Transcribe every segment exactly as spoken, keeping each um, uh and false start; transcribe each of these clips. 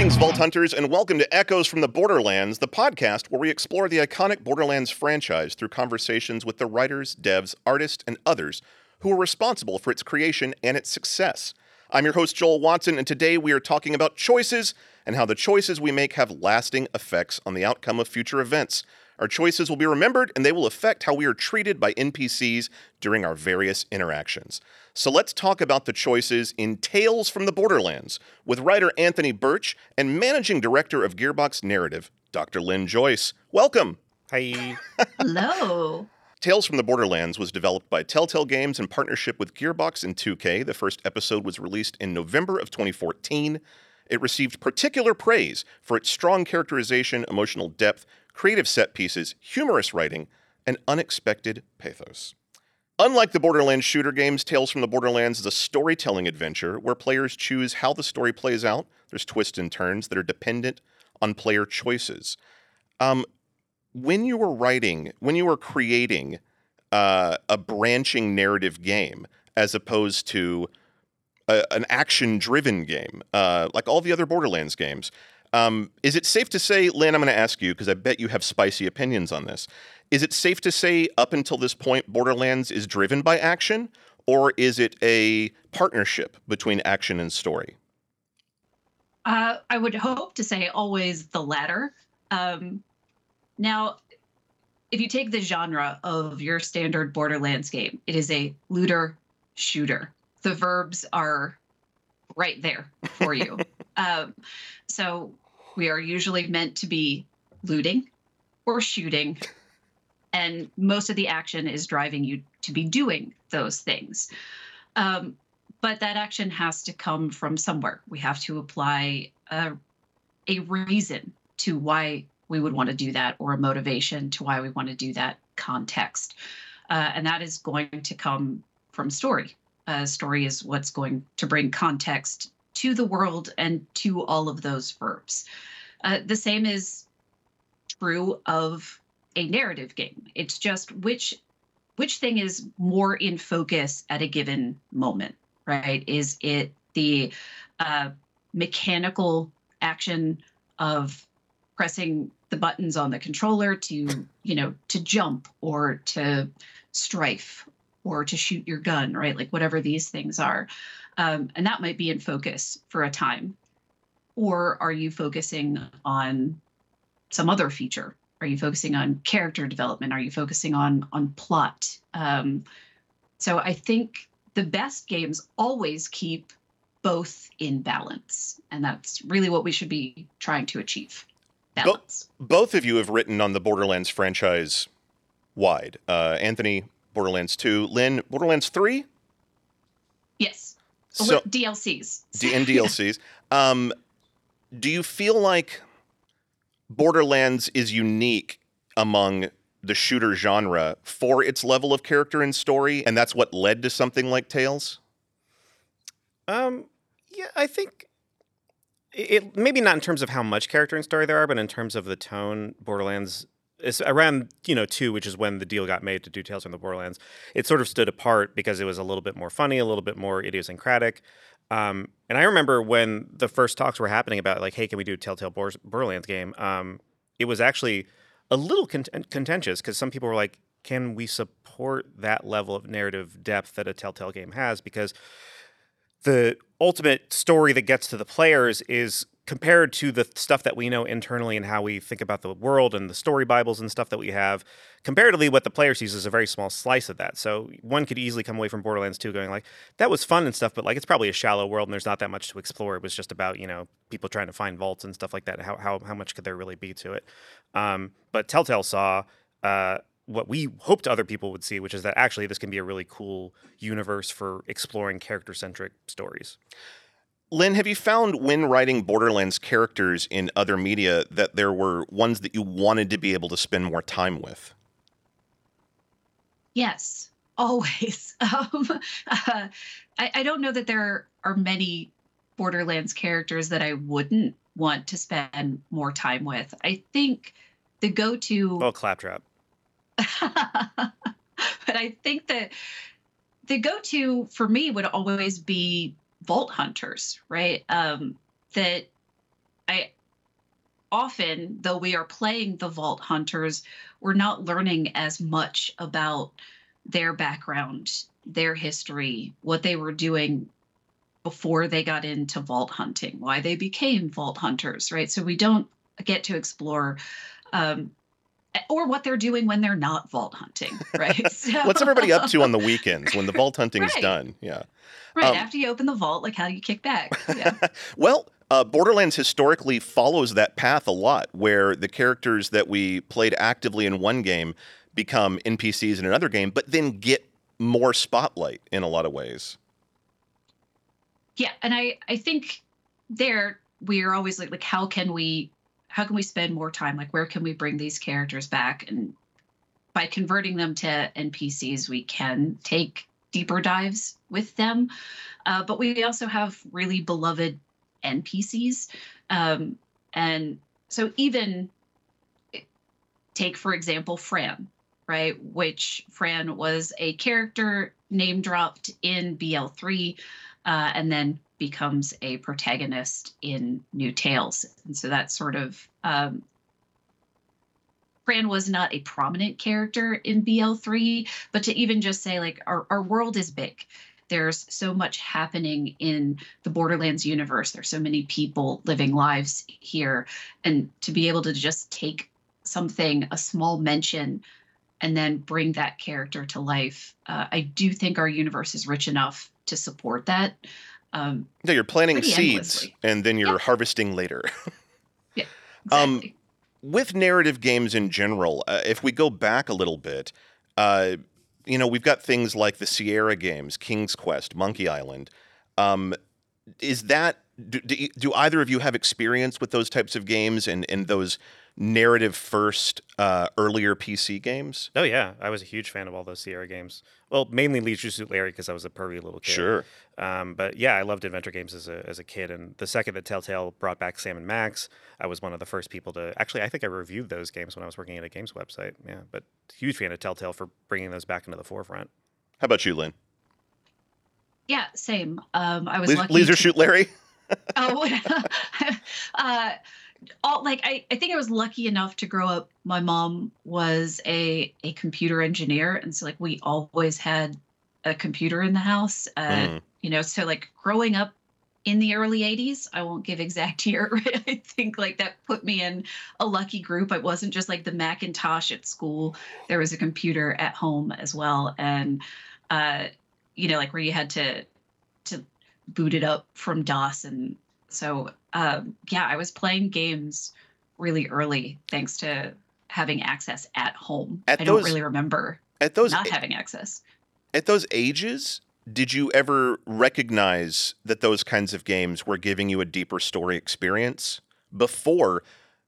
Greetings, Vault Hunters, and welcome to Echoes from the Borderlands, the podcast where we explore the iconic Borderlands franchise through conversations with the writers, devs, artists, and others who are responsible for its creation and its success. I'm your host, Joel Watson, and today we are talking about choices and how the choices we make have lasting effects on the outcome of future events. Our choices will be remembered, and they will affect how we are treated by N P Cs during our various interactions. So let's talk about the choices in Tales from the Borderlands with writer Anthony Birch and managing director of Gearbox Narrative, Doctor Lynn Joyce. Welcome. Hi. Hello. Tales from the Borderlands was developed by Telltale Games in partnership with Gearbox and two K. The first episode was released in November of twenty fourteen. It received particular praise for its strong characterization, emotional depth, creative set pieces, humorous writing, and unexpected pathos. Unlike the Borderlands shooter games, Tales from the Borderlands is a storytelling adventure where players choose how the story plays out. There's twists and turns that are dependent on player choices. Um, when you were writing, when you were creating uh, a branching narrative game, as opposed to a, an action-driven game, uh, like all the other Borderlands games, Um, is it safe to say, Lynn, I'm going to ask you, because I bet you have spicy opinions on this. Is it safe to say, up until this point, Borderlands is driven by action, or is it a partnership between action and story? Uh, I would hope to say always the latter. Um, now, if you take the genre of your standard Borderlands game, it is a looter shooter. The verbs are right there for you. um, so we are usually meant to be looting or shooting, and most of the action is driving you to be doing those things. Um, but that action has to come from somewhere. We have to apply a, a reason to why we would want to do that, or a motivation to why we want to do that, context. Uh, and that is going to come from story. Uh, story is what's going to bring context to the world and to all of those verbs. Uh, the same is true of a narrative game. It's just which which thing is more in focus at a given moment, right? Is it the uh, mechanical action of pressing the buttons on the controller to, you know, to jump or to strafe or to shoot your gun, right? Like whatever these things are. Um, and that might be in focus for a time. Or are you focusing on some other feature? Are you focusing on character development? Are you focusing on on plot? Um, so I think the best games always keep both in balance. And that's really what we should be trying to achieve. Balance. Bo- both of you have written on the Borderlands franchise wide. Uh, Anthony, Borderlands two. Lynn, Borderlands three? Yes. So, D L Cs. D- and D L Cs. Um, do you feel like Borderlands is unique among the shooter genre for its level of character and story, and that's what led to something like Tales? Um, yeah, I think it maybe not in terms of how much character and story there are, but in terms of the tone. Borderlands is around, you know, two, which is when the deal got made to do Tales from the Borderlands. It sort of stood apart because it was a little bit more funny, a little bit more idiosyncratic. Um, and I remember when the first talks were happening about, like, hey, can we do a Telltale Bor- Borderlands game? Um, it was actually a little cont- contentious because some people were like, can we support that level of narrative depth that a Telltale game has? Because the ultimate story that gets to the players is compared to the stuff that we know internally and how we think about the world and the story Bibles and stuff that we have. Comparatively, what the player sees is a very small slice of that. So one could easily come away from Borderlands two going like, that was fun and stuff, but like it's probably a shallow world and there's not that much to explore. It was just about, you know, people trying to find vaults and stuff like that. How how how much could there really be to it? Um, but Telltale saw uh, what we hoped other people would see, which is that actually this can be a really cool universe for exploring character-centric stories. Lynn, have you found when writing Borderlands characters in other media that there were ones that you wanted to be able to spend more time with? Yes, always. Um, uh, I, I don't know that there are many Borderlands characters that I wouldn't want to spend more time with. I think the go-to... Oh, Claptrap. But I think that the go-to for me would always be Vault Hunters, right? Um, that I often, though we are playing the Vault Hunters, we're not learning as much about their background, their history, what they were doing before they got into vault hunting, why they became vault hunters, right? So we don't get to explore um, or what they're doing when they're not vault hunting, right? So, What's everybody up to on the weekends when the vault hunting's Right. done? Yeah. right Um, after you open the vault, like how do you kick back? Yeah. Well, uh, Borderlands historically follows that path a lot, where the characters that we played actively in one game become N P Cs in another game, but then get more spotlight in a lot of ways. Yeah, and I I think there we are always like like how can we how can we spend more time? Like where can we bring these characters back? And by converting them to N P Cs, we can take deeper dives with them. Uh, but we also have really beloved N P Cs, um, and so even take for example Fran, right? Which Fran was a character name dropped in B L three. Uh, and then becomes a protagonist in New Tales. And so that's sort of, um, Fran was not a prominent character in B L three, but to even just say like our, our world is big. There's so much happening in the Borderlands universe. There's so many people living lives here. And to be able to just take something, a small mention, and then bring that character to life, uh, I do think our universe is rich enough to support that. Um, Yeah, you're planting Pretty seeds endlessly. and then you're Yeah. harvesting later. yeah, Um, exactly. With narrative games in general, uh, if we go back a little bit, uh, you know, we've got things like the Sierra games, King's Quest, Monkey Island. Um, is that do, do, do either of you have experience with those types of games and, and those narrative first uh, earlier P C games? Oh yeah, I was a huge fan of all those Sierra games. Well, mainly Leisure Suit Larry because I was a pervy little kid. Sure. Um, but yeah, I loved adventure games as a as a kid. And the second that Telltale brought back Sam and Max, I was one of the first people to actually. I think I reviewed those games when I was working at a games website. Yeah, but huge fan of Telltale for bringing those back into the forefront. How about you, Lynn? Yeah, same. Um, I was Le- lucky. Leisure to- Shoot Larry? Oh, uh, all like I, I think I was lucky enough to grow up. My mom was a a computer engineer, and so like we always had a computer in the house. Uh, Mm. You know, so like growing up in the early eighties, I won't give exact year. Right? I think like that put me in a lucky group. It wasn't just like the Macintosh at school. There was a computer at home as well, and uh, you know, like where you had to to boot it up from DOS. And so, um, yeah, I was playing games really early thanks to having access at home. At I don't those- really remember At those not having access. at those ages, did you ever recognize that those kinds of games were giving you a deeper story experience? Before,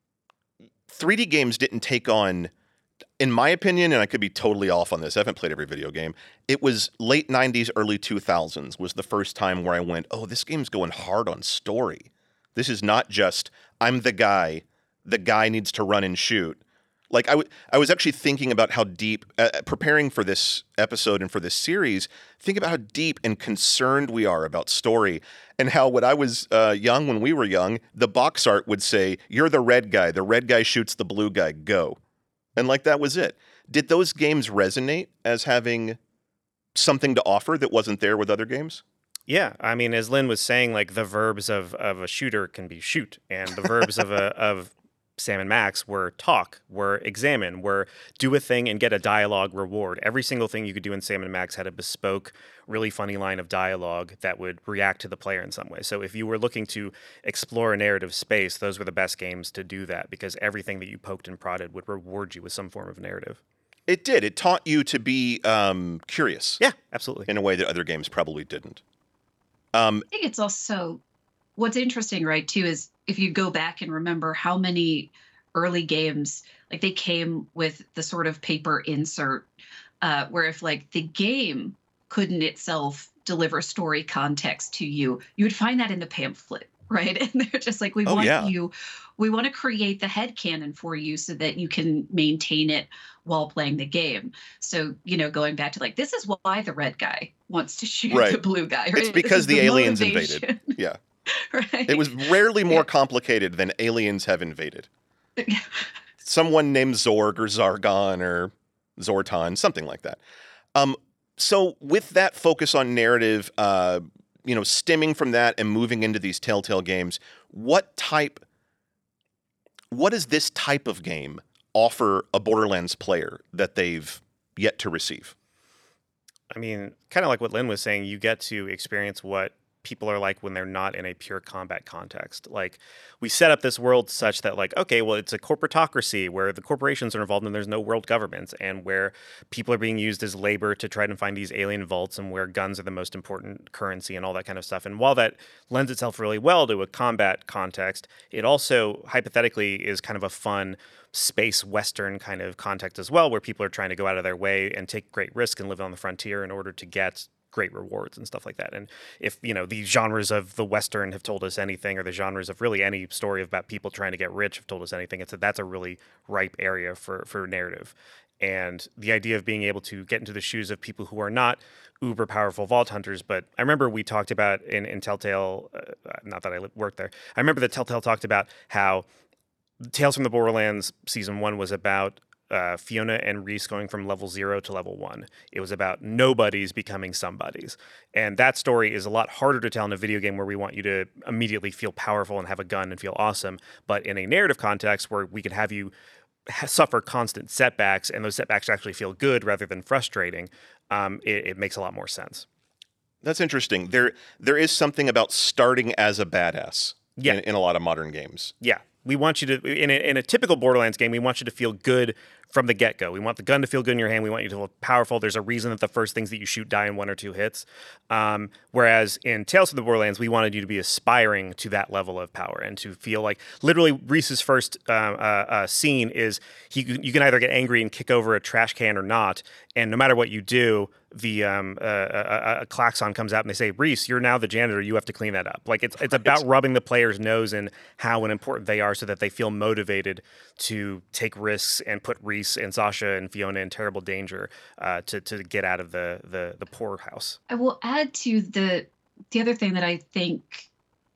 three D games didn't take on, in my opinion, and I could be totally off on this, I haven't played every video game, it was late nineties, early two thousands was the first time where I went, oh, this game's going hard on story. This is not just, I'm the guy, the guy needs to run and shoot. Like, I, w- I was actually thinking about how deep, uh, preparing for this episode and for this series, think about how deep and concerned we are about story, and how when I was uh, young, when we were young, the box art would say, you're the red guy, the red guy shoots the blue guy, go. And like that was it. Did those games resonate as having something to offer that wasn't there with other games? Yeah, I mean, as Lynn was saying, like the verbs of, of a shooter can be shoot, and the verbs of a of Sam and Max were talk, were examine, were do a thing and get a dialogue reward. Every single thing you could do in Sam and Max had a bespoke, really funny line of dialogue that would react to the player in some way. So if you were looking to explore a narrative space, those were the best games to do that because everything that you poked and prodded would reward you with some form of narrative. It did. It taught you to be um, curious Yeah, absolutely. in a way that other games probably didn't. Um, I think it's also what's interesting, right, too, is if you go back and remember how many early games, like they came with the sort of paper insert, uh, where if like the game couldn't itself deliver story context to you, you would find that in the pamphlet, right? And they're just like, we Oh, want yeah. you, we want to create the headcanon for you so that you can maintain it while playing the game. So, you know, going back to like, this is why the red guy wants to shoot Right. the blue guy, right? It's because This is the aliens invaded. motivation. yeah. Right. It was rarely more complicated than aliens have invaded. Someone named Zorg or Zargon or Zortan, something like that. Um, so with that focus on narrative, uh, you know, stemming from that and moving into these Telltale games, what type, what does this type of game offer a Borderlands player that they've yet to receive? I mean, kind of like what Lynn was saying, you get to experience what people are like when they're not in a pure combat context. Like, we set up this world such that, like, okay, well, it's a corporatocracy where the corporations are involved and there's no world governments, and where people are being used as labor to try to find these alien vaults, and where guns are the most important currency and all that kind of stuff. And while that lends itself really well to a combat context, it also hypothetically is kind of a fun space western kind of context as well, where people are trying to go out of their way and take great risk and live on the frontier in order to get great rewards and stuff like that. And if, you know, the genres of the Western have told us anything, or the genres of really any story about people trying to get rich have told us anything, it's that that's a really ripe area for, for narrative. And the idea of being able to get into the shoes of people who are not uber powerful vault hunters. But I remember we talked about in, in Telltale, uh, not that I worked there, I remember that Telltale talked about how Tales from the Borderlands season one was about Uh, Fiona and Reese going from level zero to level one. It was about nobodies becoming somebodies. And that story is a lot harder to tell in a video game where we want you to immediately feel powerful and have a gun and feel awesome. But in a narrative context where we can have you ha- suffer constant setbacks, and those setbacks actually feel good rather than frustrating, um, it, it makes a lot more sense. That's interesting. There, there is something about starting as a badass Yeah. in, in a lot of modern games. Yeah. We want you to, in a, in a typical Borderlands game, we want you to feel good from the get-go. We want the gun to feel good in your hand. We want you to feel powerful. There's a reason that the first things that you shoot die in one or two hits. Um, whereas in Tales of the Borderlands, we wanted you to be aspiring to that level of power and to feel like, literally, Reese's first uh, uh, uh, scene is he, you can either get angry and kick over a trash can or not, and no matter what you do, the um, uh, a, a klaxon comes out and they say, "Reese, you're now the janitor. You have to clean that up." Like, it's it's about rubbing the player's nose in how important they are, so that they feel motivated to take risks and put Reese and Sasha and Fiona in terrible danger uh, to to get out of the the the poorhouse. I will add to the the other thing that I think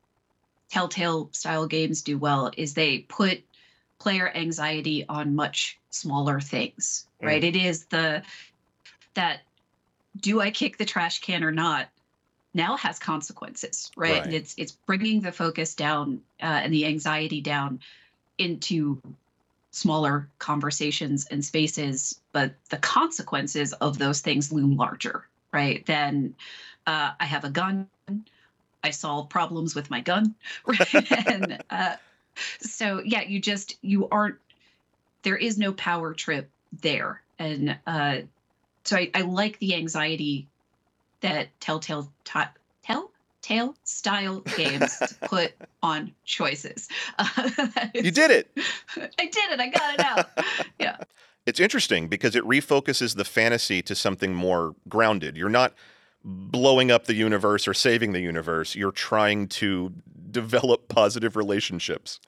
Telltale style games do well is they put player anxiety on much smaller things, right? Mm. It is the that do I kick the trash can or not now has consequences, right? Right. And it's it's bringing the focus down uh, and the anxiety down into smaller conversations and spaces, but the consequences of those things loom larger, right? Then uh, I have a gun, I solve problems with my gun, right? and uh, so yeah, you just you aren't there is no power trip there, and uh, so I, I like the anxiety that Telltale ta- Telltale style games put on choices. Uh, you did it. I did it. I got it out. Yeah. It's interesting because it refocuses the fantasy to something more grounded. You're not blowing up the universe or saving the universe. You're trying to develop positive relationships.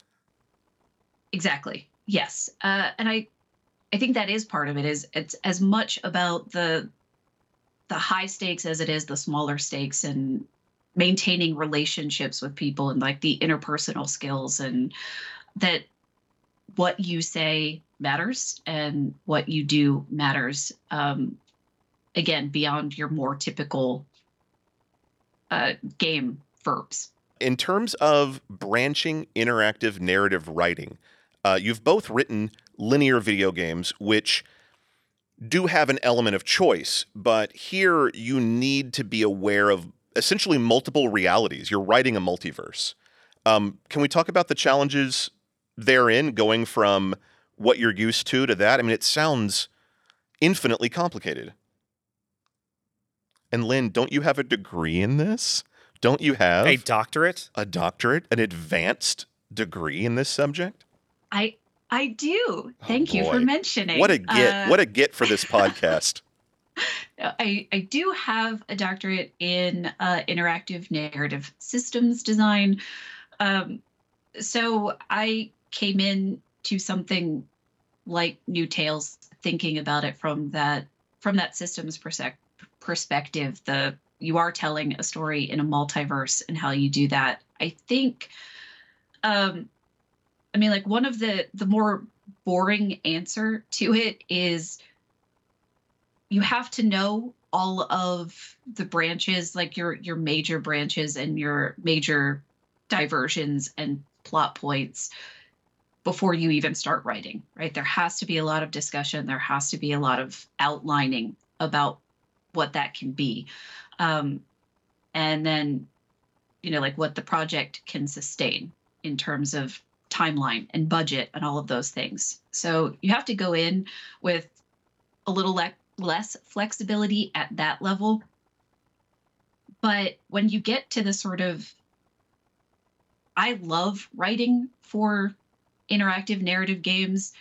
Exactly. Yes. Uh, and I, I think that is part of it. Is it's as much about the, the high stakes as it is the smaller stakes, and maintaining relationships with people and like the interpersonal skills, and that what you say matters and what you do matters. Um, again, beyond your more typical uh, game verbs. In terms of branching interactive narrative writing, uh, you've both written linear video games, which do have an element of choice, but here you need to be aware of essentially multiple realities. You're writing a multiverse. Um, can we talk about the challenges therein, going from what you're used to to that? I mean, it sounds infinitely complicated. And Lynn, don't you have a degree in this? Don't you have a doctorate? A doctorate, an advanced degree in this subject? I I do. Thank oh you for mentioning. What a get! Uh, what a get for this podcast. I I do have a doctorate in uh, interactive narrative systems design. Um, so I came in to something like New Tales thinking about it from that from that systems persec- perspective. The you are telling a story in a multiverse and how you do that. I think, um, I mean, like one of the the more boring answer to it is you have to know all of the branches, like your your major branches and your major diversions and plot points before you even start writing, right? There has to be a lot of discussion. There has to be a lot of outlining about what that can be. Um, and then, you know, like what the project can sustain in terms of timeline and budget and all of those things. So you have to go in with a little le- less flexibility at that level. But when you get to the sort of, I love writing for interactive narrative games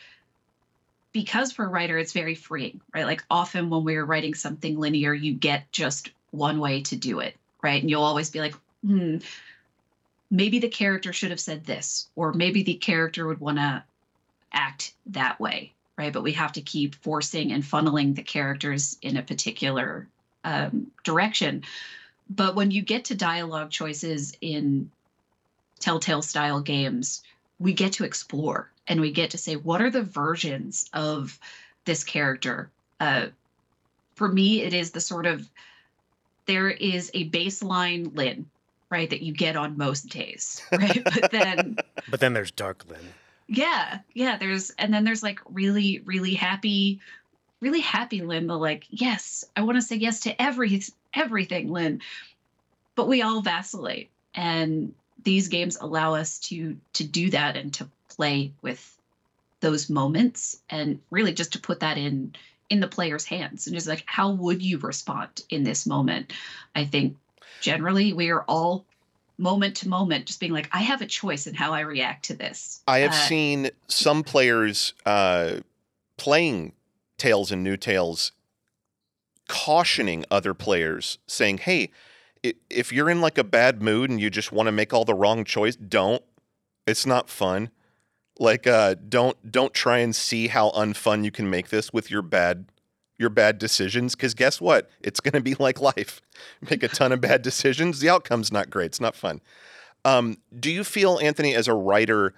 because for a writer, it's very freeing, right? Like often when we're writing something linear, you get just one way to do it, right? And you'll always be like, hmm, maybe the character should have said this, or maybe the character would want to act that way, right? But we have to keep forcing and funneling the characters in a particular um, direction. But when you get to dialogue choices in Telltale style games, we get to explore and we get to say, what are the versions of this character? Uh, for me, it is the sort of, there is a baseline Lynn, right, that you get on most days, right? But then, but then there's Dark Lynn. Yeah, yeah. There's, and then there's like really, really happy, really happy Lynn. The like, yes, I want to say yes to every everything, Lynn. But we all vacillate, and these games allow us to to do that and to play with those moments and really just to put that in in the player's hands and just like, how would you respond in this moment? I think generally we are all moment to moment just being like, I have a choice in how I react to this. I have Uh, seen some players uh, playing Tales and New Tales cautioning other players, saying, hey, if you're in like a bad mood and you just want to make all the wrong choice, don't. It's not fun. Like, uh, don't don't try and see how unfun you can make this with your bad your bad decisions. Because guess what? It's going to be like life. Make a ton of bad decisions. The outcome's not great. It's not fun. Um, do you feel, Anthony, as a writer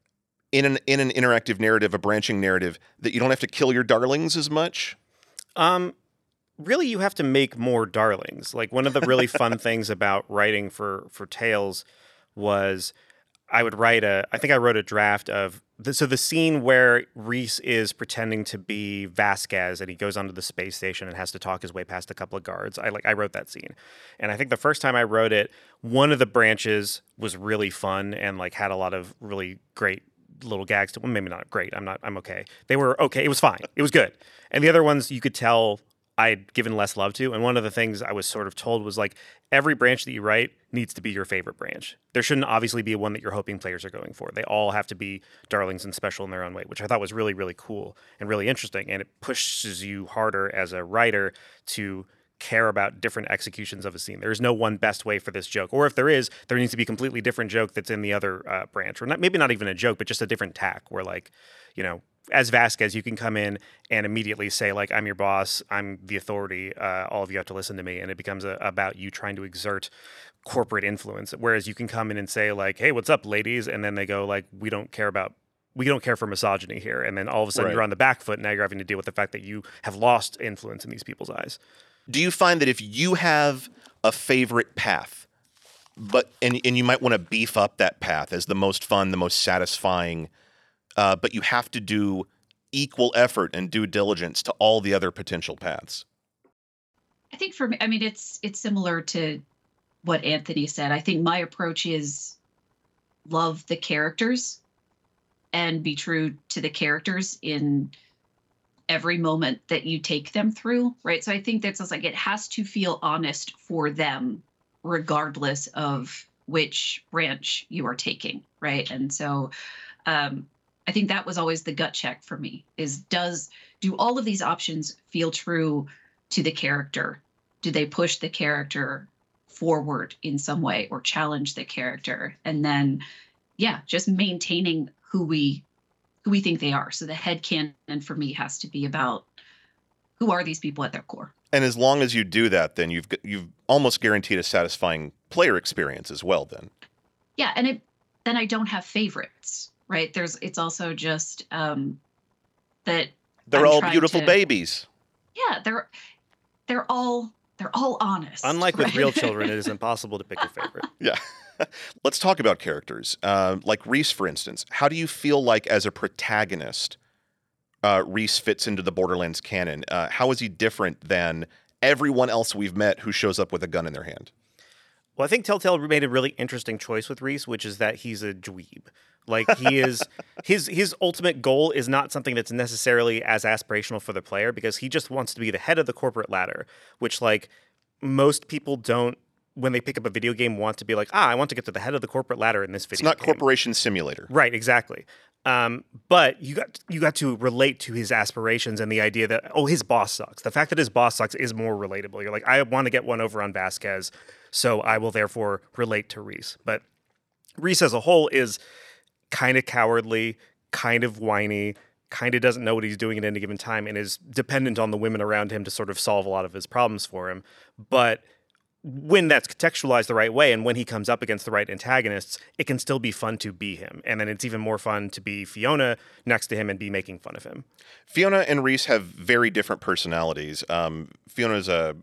in an in an interactive narrative, a branching narrative, that you don't have to kill your darlings as much? Um. Really, you have to make more darlings. Like one of the really fun things about writing for for Tales was I would write a, I think I wrote a draft of, the, so the scene where Reese is pretending to be Vasquez and he goes onto the space station and has to talk his way past a couple of guards. I like, I wrote that scene. And I think the first time I wrote it, one of the branches was really fun and like had a lot of really great little gags to, well, maybe not great. I'm not, I'm okay. They were okay. It was fine. It was good. And the other ones you could tell I'd given less love to. And one of the things I was sort of told was like, every branch that you write needs to be your favorite branch. There shouldn't obviously be one that you're hoping players are going for. They all have to be darlings and special in their own way, which I thought was really, really cool and really interesting. And it pushes you harder as a writer to care about different executions of a scene. There is no one best way for this joke. Or if there is, there needs to be a completely different joke that's in the other uh, branch. Or not, maybe not even a joke, but just a different tack where like, you know, as Vasquez, you can come in and immediately say, like, I'm your boss, I'm the authority, uh, all of you have to listen to me. And it becomes a, about you trying to exert corporate influence. Whereas you can come in and say, like, hey, what's up, ladies? And then they go, like, we don't care about, we don't care for misogyny here. And then all of a sudden Right. you're on the back foot. Now you're having to deal with the fact that you have lost influence in these people's eyes. Do you find that if you have a favorite path, but and, and you might want to beef up that path as the most fun, the most satisfying, Uh, but you have to do equal effort and due diligence to all the other potential paths? I think for me, I mean, it's it's similar to what Anthony said. I think my approach is love the characters and be true to the characters in every moment that you take them through, right? So I think that's like it has to feel honest for them, regardless of which branch you are taking, right? And so um, I think that was always the gut check for me: is does do all of these options feel true to the character? Do they push the character forward in some way or challenge the character? And then, yeah, just maintaining who we who we think they are. So the headcanon for me has to be about who are these people at their core. And as long as you do that, then you've you've almost guaranteed a satisfying player experience as well. Then, yeah, and it then I don't have favorites, right? There's it's also just um, that they're I'm all trying beautiful to- babies. Yeah, they're they're all they're all honest. Unlike with right? real children, it is impossible to pick a favorite. Yeah. Let's talk about characters. Uh, like Rhys, for instance. How do you feel like as a protagonist, uh, Rhys fits into the Borderlands canon? Uh, how is he different than everyone else we've met who shows up with a gun in their hand? Well, I think Telltale made a really interesting choice with Rhys, which is that he's a dweeb. Like he is, his his ultimate goal is not something that's necessarily as aspirational for the player, because he just wants to be the head of the corporate ladder, which like most people don't, when they pick up a video game, want to be like, ah, I want to get to the head of the corporate ladder in this video It's not game. Corporation Simulator. Right, exactly. Um, but you got you got to relate to his aspirations and the idea that, oh, his boss sucks. The fact that his boss sucks is more relatable. You're like, I want to get one over on Vasquez, so I will therefore relate to Rhys. But Rhys as a whole is kind of cowardly, kind of whiny, kind of doesn't know what he's doing at any given time, and is dependent on the women around him to sort of solve a lot of his problems for him. But when that's contextualized the right way and when he comes up against the right antagonists, it can still be fun to be him. And then it's even more fun to be Fiona next to him and be making fun of him. Fiona and Rhys have very different personalities. Um, Fiona's a...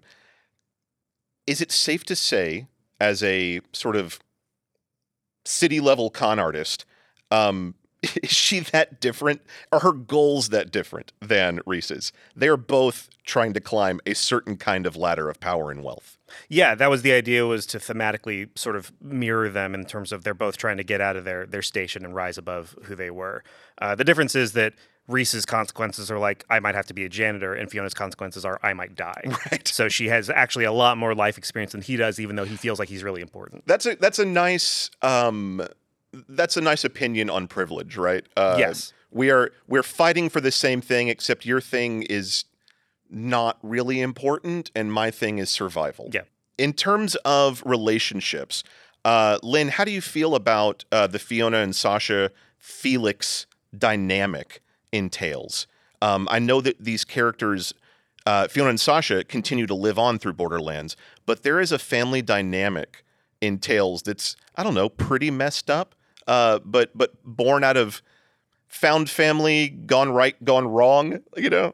Is it safe to say, as a sort of city-level con artist, um, is she that different? Are her goals that different than Rhys's? They're both trying to climb a certain kind of ladder of power and wealth. Yeah, that was the idea, was to thematically sort of mirror them in terms of they're both trying to get out of their, their station and rise above who they were. Uh, the difference is that Rhys's consequences are like, I might have to be a janitor, and Fiona's consequences are, I might die. Right. So she has actually a lot more life experience than he does, even though he feels like he's really important. That's a that's a nice um, that's a nice opinion on privilege, right? Uh, Yes. We are we're fighting for the same thing, except your thing is not really important, and my thing is survival. Yeah. In terms of relationships, uh, Lynn, how do you feel about uh, the Fiona and Sasha Felix dynamic in Tales? Um, I know that these characters, uh, Fiona and Sasha, continue to live on through Borderlands, but there is a family dynamic in Tales that's, I don't know, pretty messed up, uh, but but born out of found family gone right, gone wrong, you know?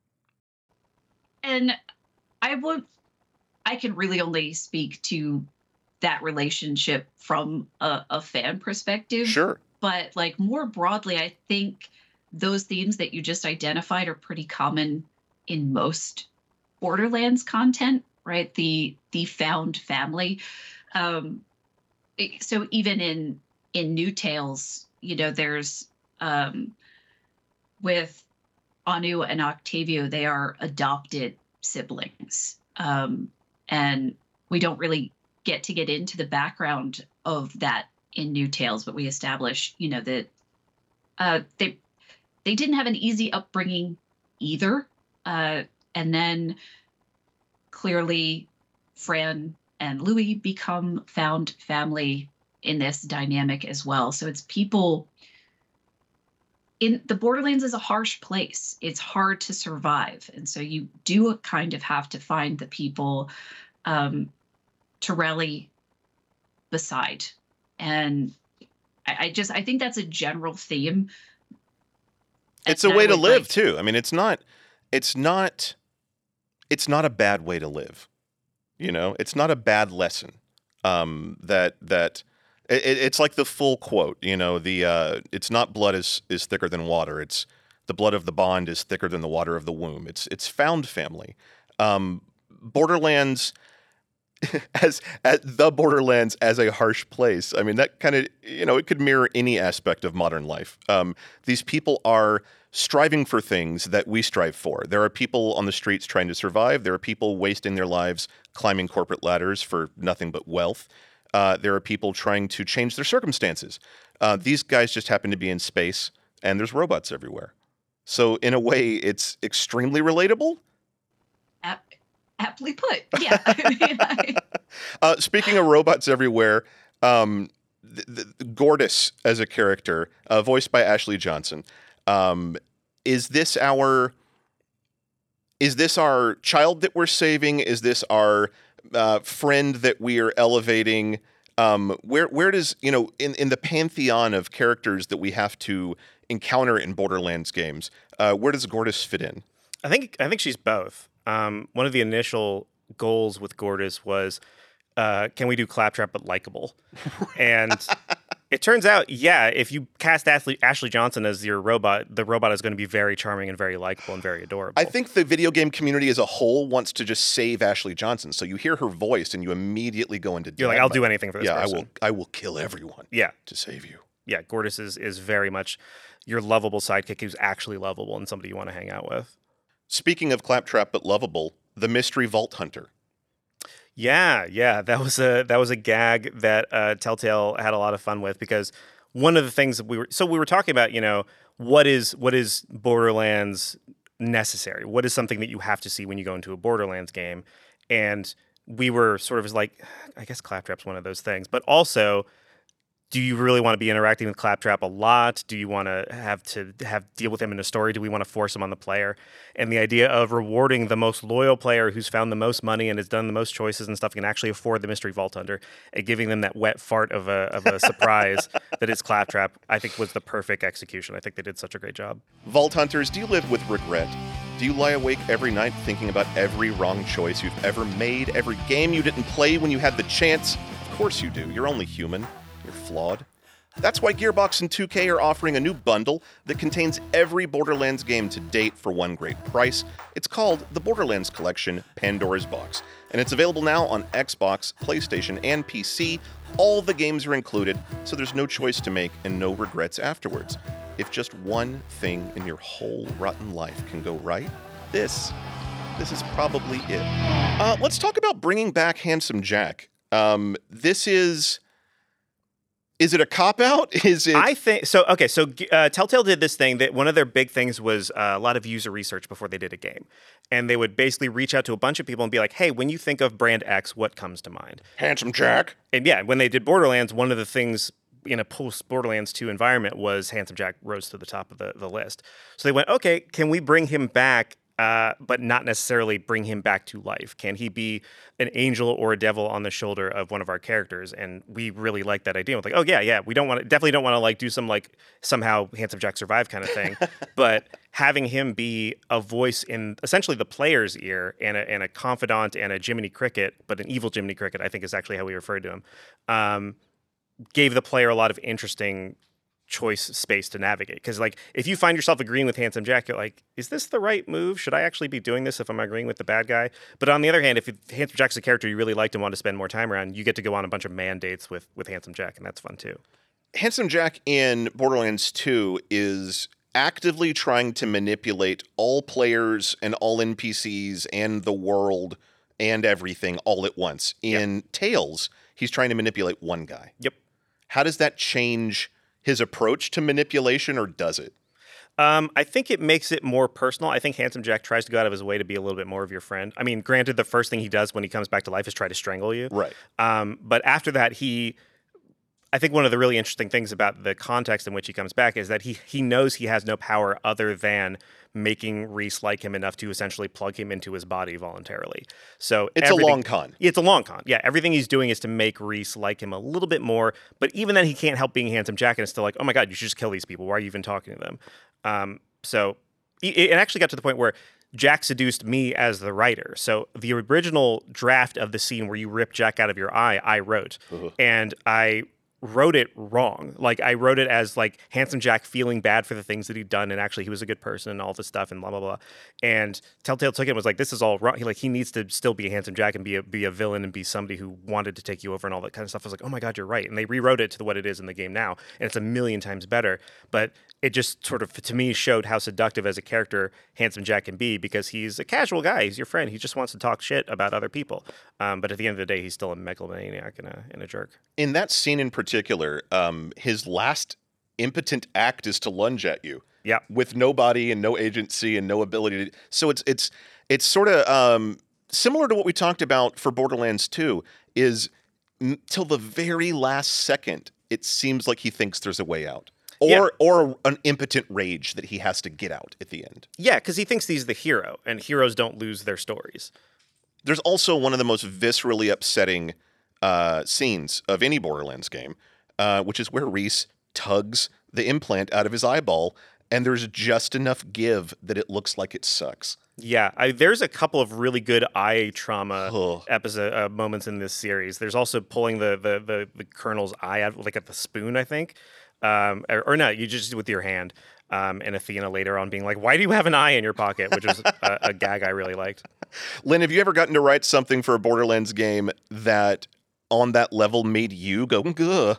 And I would, I can really only speak to that relationship from a, a fan perspective. Sure. But like more broadly, I think those themes that you just identified are pretty common in most Borderlands content, right? The the found family. Um, it- so even in in New Tales, you know, there's um, with Anu and Octavio, they are adopted siblings. Um, and we don't really get to get into the background of that in New Tales, but we establish, you know, that uh, they they didn't have an easy upbringing either. Uh, and then clearly Fran and Louis become found family in this dynamic as well. So it's people in the Borderlands is a harsh place. It's hard to survive. And so you do kind of have to find the people um, to rally beside. And I, I just, I think that's a general theme. It's a And I way to would live like- too. I mean, it's not, it's not, it's not a bad way to live. You know, it's not a bad lesson. Um, that that it, it's like the full quote. You know, the uh, it's not blood is is thicker than water. It's the blood of the bond is thicker than the water of the womb. It's it's found family. Um, Borderlands. As at the Borderlands as a harsh place. I mean, that kind of, you know, it could mirror any aspect of modern life. Um, these people are striving for things that we strive for. There are people on the streets trying to survive. There are people wasting their lives climbing corporate ladders for nothing but wealth. Uh, there are people trying to change their circumstances. Uh, these guys just happen to be in space, and there's robots everywhere. So in a way, it's extremely relatable. Ap- aptly put. Yeah. I mean, I- Uh, speaking of robots everywhere, um, th- th- Gortys as a character, uh, voiced by Ashley Johnson, um, is this our is this our child that we're saving? Is this our uh, friend that we are elevating? Um, where where does, you know, in, in the pantheon of characters that we have to encounter in Borderlands games, uh, where does Gortys fit in? I think I think she's both. Um, one of the initial goals with Gortys was, uh, can we do Claptrap but likable? And it turns out, yeah, if you cast Ashley, Ashley Johnson as your robot, the robot is going to be very charming and very likable and very adorable. I think the video game community as a whole wants to just save Ashley Johnson. So you hear her voice and you immediately go into You're like, I'll do anything for this yeah, person. I will I will kill everyone yeah. to save you. Yeah, Gortys is, is very much your lovable sidekick who's actually lovable and somebody you want to hang out with. Speaking of Claptrap but lovable, the Mystery Vault Hunter. Yeah, yeah, that was a that was a gag that uh, Telltale had a lot of fun with, because one of the things that we were so we were talking about, you know, what is what is Borderlands necessary? What is something that you have to see when you go into a Borderlands game? And we were sort of like, I guess Claptrap's one of those things, but also, do you really want to be interacting with Claptrap a lot? Do you want to have to have deal with him in a story? Do we want to force him on the player? And the idea of rewarding the most loyal player who's found the most money and has done the most choices and stuff, can actually afford the Mystery Vault Hunter, and giving them that wet fart of a of a surprise that is Claptrap, I think was the perfect execution. I think they did such a great job. Vault Hunters, do you live with regret? Do you lie awake every night thinking about every wrong choice you've ever made, every game you didn't play when you had the chance? Of course you do. You're only human. You're flawed. That's why Gearbox and two K are offering a new bundle that contains every Borderlands game to date for one great price. It's called the Borderlands Collection Pandora's Box, and it's available now on Xbox, PlayStation, and P C. All the games are included, so there's no choice to make and no regrets afterwards. If just one thing in your whole rotten life can go right, this, this is probably it. Uh, let's talk about bringing back Handsome Jack. Um, this is... Is it a cop-out? Is it... I think so. Okay, so uh, Telltale did this thing that one of their big things was uh, a lot of user research before they did a game, and they would basically reach out to a bunch of people and be like, "Hey, when you think of brand X, what comes to mind?" Handsome Jack. And yeah, when they did Borderlands, one of the things in a post Borderlands two environment was Handsome Jack rose to the top of the, the list. So they went, "Okay, can we bring him back?" Uh, but not necessarily bring him back to life. Can he be an angel or a devil on the shoulder of one of our characters? And we really like that idea. We're like, oh yeah, yeah. We don't want to, definitely don't want to like do some like somehow Handsome Jack survive kind of thing. But having him be a voice in essentially the player's ear and a, and a confidant and a Jiminy Cricket, but an evil Jiminy Cricket, I think is actually how we referred to him, um, gave the player a lot of interesting choice space to navigate. Because like if you find yourself agreeing with Handsome Jack, you're like, is this the right move? Should I actually be doing this if I'm agreeing with the bad guy? But on the other hand, if Handsome Jack's a character you really liked and want to spend more time around, you get to go on a bunch of mandates with with Handsome Jack, and that's fun too. Handsome Jack in Borderlands two is actively trying to manipulate all players and all N P Cs and the world and everything all at once. In yep. Tales, he's trying to manipulate one guy. Yep. How does that change his approach to manipulation, or does it? Um, I think it makes it more personal. I think Handsome Jack tries to go out of his way to be a little bit more of your friend. I mean, granted, the first thing he does when he comes back to life is try to strangle you. Right. Um, but after that, he... I think one of the really interesting things about the context in which he comes back is that he he knows he has no power other than making Reese like him enough to essentially plug him into his body voluntarily. So it's a long con. It's a long con. Yeah, everything he's doing is to make Reese like him a little bit more. But even then, he can't help being Handsome Jack, and it's still like, oh my god, you should just kill these people. Why are you even talking to them? Um, so it, it actually got to the point where Jack seduced me as the writer. So the original draft of the scene where you rip Jack out of your eye, I wrote, uh-huh. and I wrote it wrong. Like I wrote it as like Handsome Jack feeling bad for the things that he'd done, and actually he was a good person and all this stuff and blah blah blah. And Telltale took it and was like, this is all wrong. He like he needs to still be a Handsome Jack and be a be a villain and be somebody who wanted to take you over and all that kind of stuff. I was like, oh my god, you're right. And they rewrote it to what it is in the game now, and it's a million times better. But it just sort of to me showed how seductive as a character Handsome Jack can be, because he's a casual guy. He's your friend. He just wants to talk shit about other people. Um, but at the end of the day, he's still a megalomaniac and a and a jerk. In that scene in particular, um, his last impotent act is to lunge at you. Yeah, with no body and no agency and no ability to. So it's it's it's sort of um, similar to what we talked about for Borderlands two. Is n- till the very last second, it seems like he thinks there's a way out. or Yeah. or an impotent rage that he has to get out at the end. Yeah, because he thinks he's the hero, and heroes don't lose their stories. There's also one of the most viscerally upsetting uh, scenes of any Borderlands game, uh, which is where Reese tugs the implant out of his eyeball, and there's just enough give that it looks like it sucks. Yeah, I, there's a couple of really good eye trauma Ugh. episode uh, moments in this series. There's also pulling the the the, the colonel's eye out, like at the spoon, I think, um, or, or not. You just do it with your hand. Um, and Athena later on being like, "Why do you have an eye in your pocket?" Which was a, a gag I really liked. Lynn, have you ever gotten to write something for a Borderlands game that, on that level, made you go, "Gah"?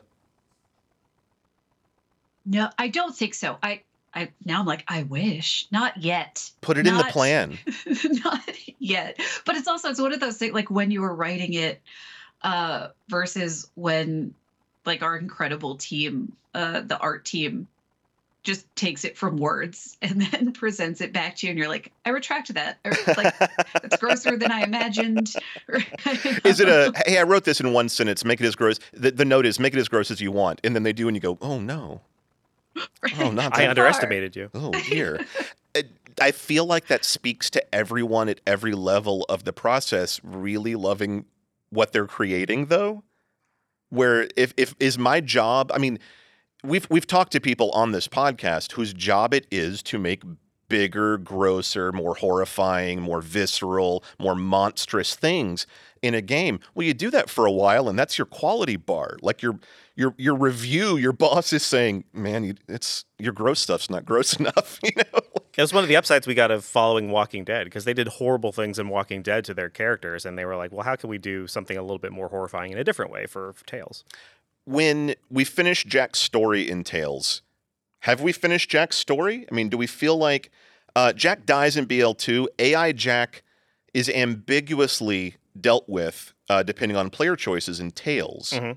No, I don't think so. I, I now I'm like, I wish. Not yet. Put it in the Not- plan. Not yet. But it's also, it's one of those things, like when you were writing it uh, versus when like our incredible team, uh, the art team, just takes it from words and then presents it back to you, and you're like, I retract that. Or, like, it's grosser than I imagined. Is it a, hey, I wrote this in one sentence, make it as gross. The, the note is, make it as gross as you want. And then they do, and you go, oh, no. Oh, not I that. underestimated you. Oh, dear. It- I feel like that speaks to everyone at every level of the process really loving what they're creating, though. Where if, if is my job, I mean, we've we've talked to people on this podcast whose job it is to make bigger, grosser, more horrifying, more visceral, more monstrous things in a game. Well, you do that for a while, and that's your quality bar. Like your your your review, your boss is saying, "Man, you, it's your gross stuff's not gross enough." You know. It was one of the upsides we got of following Walking Dead, because they did horrible things in Walking Dead to their characters, and they were like, well, how can we do something a little bit more horrifying in a different way for, for Tales? When we finish Jack's story in Tales, have we finished Jack's story? I mean, do we feel like uh, Jack dies in B L two? A I Jack is ambiguously dealt with uh, depending on player choices in Tales. Mhm.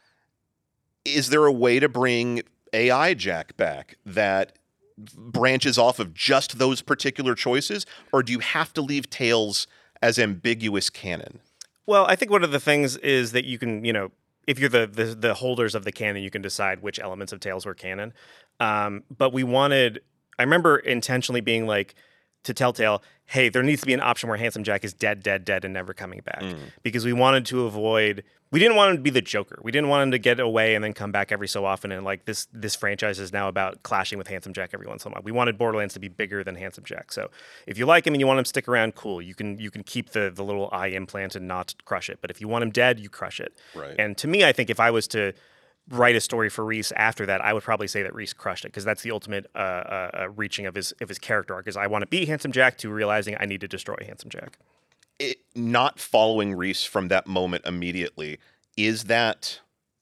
Is there a way to bring A I Jack back that branches off of just those particular choices, or do you have to leave Tales as ambiguous canon? Well, I think one of the things is that you can, you know, if you're the, the the holders of the canon, you can decide which elements of Tales were canon. Um, but we wanted, I remember intentionally being like, to Telltale, hey, there needs to be an option where Handsome Jack is dead, dead, dead, and never coming back. Mm. Because we wanted to avoid, we didn't want him to be the Joker. We didn't want him to get away and then come back every so often. And like this this franchise is now about clashing with Handsome Jack every once in a while. We wanted Borderlands to be bigger than Handsome Jack. So if you like him and you want him to stick around, cool. You can you can keep the, the little eye implant and not crush it. But if you want him dead, you crush it. Right. And to me, I think if I was to write a story for Reese after that, I would probably say that Reese crushed it, because that's the ultimate uh, uh, uh, reaching of his of his character arc. Is I want to be Handsome Jack to realizing I need to destroy Handsome Jack. It, not following Reese from that moment immediately, is that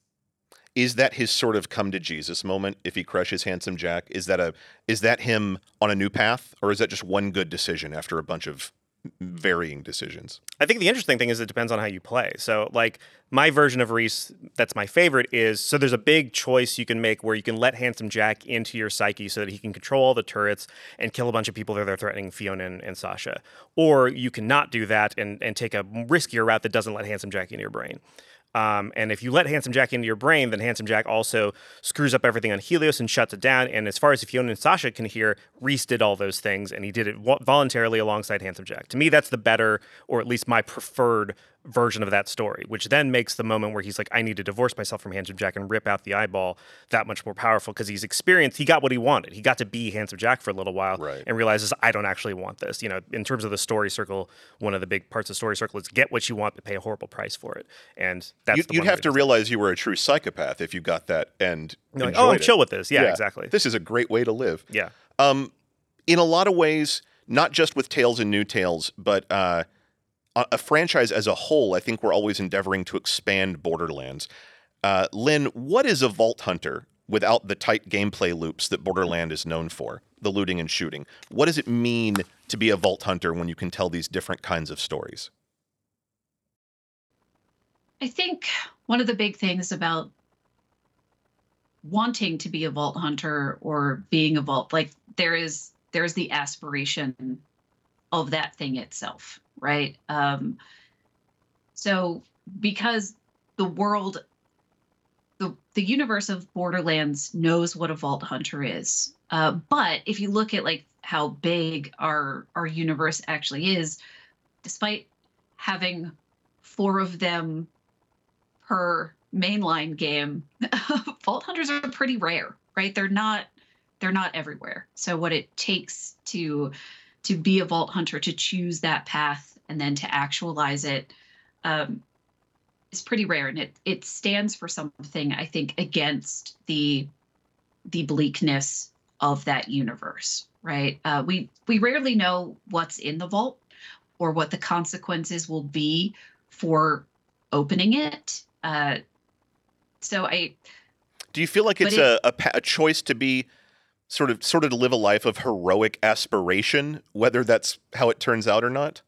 is that his sort of come to Jesus moment if he crushes Handsome Jack? Is that a is that him on a new path, or is that just one good decision after a bunch of varying decisions? I think the interesting thing is it depends on how you play. So, like, my version of Reese that's my favorite is, so there's a big choice you can make where you can let Handsome Jack into your psyche so that he can control all the turrets and kill a bunch of people that are threatening Fiona and, and Sasha. Or you can not do that and, and take a riskier route that doesn't let Handsome Jack into your brain. Um, and if you let Handsome Jack into your brain, then Handsome Jack also screws up everything on Helios and shuts it down. And as far as Fiona and Sasha can hear, Reese did all those things, and he did it voluntarily alongside Handsome Jack. To me, that's the better, or at least my preferred version of that story, which then makes the moment where he's like, I need to divorce myself from Handsome Jack and rip out the eyeball that much more powerful, because he's experienced, he got what he wanted. He got to be Handsome Jack for a little while, Right. and realizes, I don't actually want this. You know, in terms of the story circle, one of the big parts of story circle is get what you want, but pay a horrible price for it. And that's You, the you'd one have way to realize you were a true psychopath if you got that and You're like, enjoyed oh, I'm it. chill with this. Yeah, exactly. This is a great way to live. Yeah. Um, in a lot of ways, not just with Tales and New Tales, but uh, a, a franchise as a whole, I think we're always endeavoring to expand Borderlands. Uh, Lynn, what is a Vault Hunter without the tight gameplay loops that Borderland is known for, the looting and shooting? What does it mean to be a Vault Hunter when you can tell these different kinds of stories? I think one of the big things about wanting to be a vault hunter or being a vault, like there is there's the aspiration of that thing itself, right? Um, so because the world the the universe of Borderlands knows what a Vault Hunter is. Uh, but if you look at like how big our our universe actually is, despite having four of them per mainline game, Vault Hunters are pretty rare, right? They're not they're not everywhere. So what it takes to to be a Vault Hunter, to choose that path and then to actualize it, um, is pretty rare, and it it stands for something, I think, against the the bleakness of that universe, right? Uh, we we rarely know what's in the vault or what the consequences will be for opening it. Uh, so I. Do you feel like it's it, a, a a choice to be sort of sort of to live a life of heroic aspiration, whether that's how it turns out or not?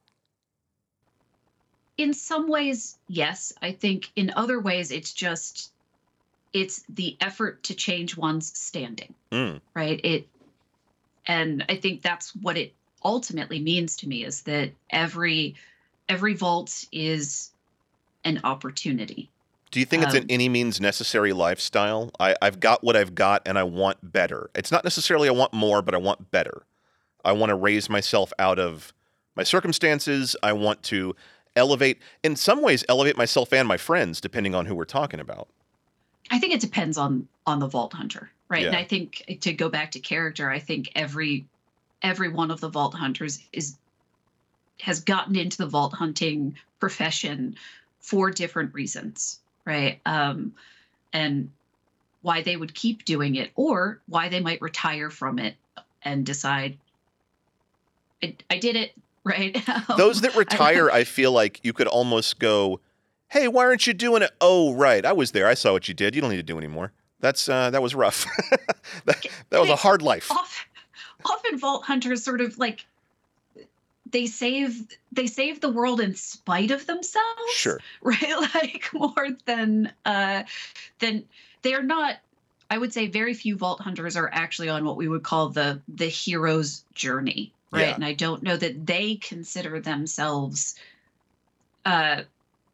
In some ways, yes. I think in other ways, it's just, it's the effort to change one's standing, mm. right? It, and I think that's what it ultimately means to me, is that every, every vault is an opportunity. Do you think it's um, an any means necessary lifestyle? I, I've got what I've got and I want better. It's not necessarily I want more, but I want better. I want to raise myself out of my circumstances. I want to elevate, in some ways, elevate myself and my friends, depending on who we're talking about. I think it depends on on the Vault Hunter, right? Yeah. And I think, to go back to character, I think every every one of the Vault Hunters is has gotten into the vault hunting profession for different reasons, right? Um, and why they would keep doing it, or why they might retire from it and decide, I, I did it. Right. Those that retire, I feel like you could almost go, hey, why aren't you doing it? Oh, right. I was there. I saw what you did. You don't need to do anymore. That's uh, that was rough. that, that was a hard life. Often, often Vault Hunters sort of like, they save they save the world in spite of themselves. Sure. Right. Like more than uh, than they're not. I would say very few Vault Hunters are actually on what we would call the the hero's journey. Right. Yeah. And I don't know that they consider themselves uh,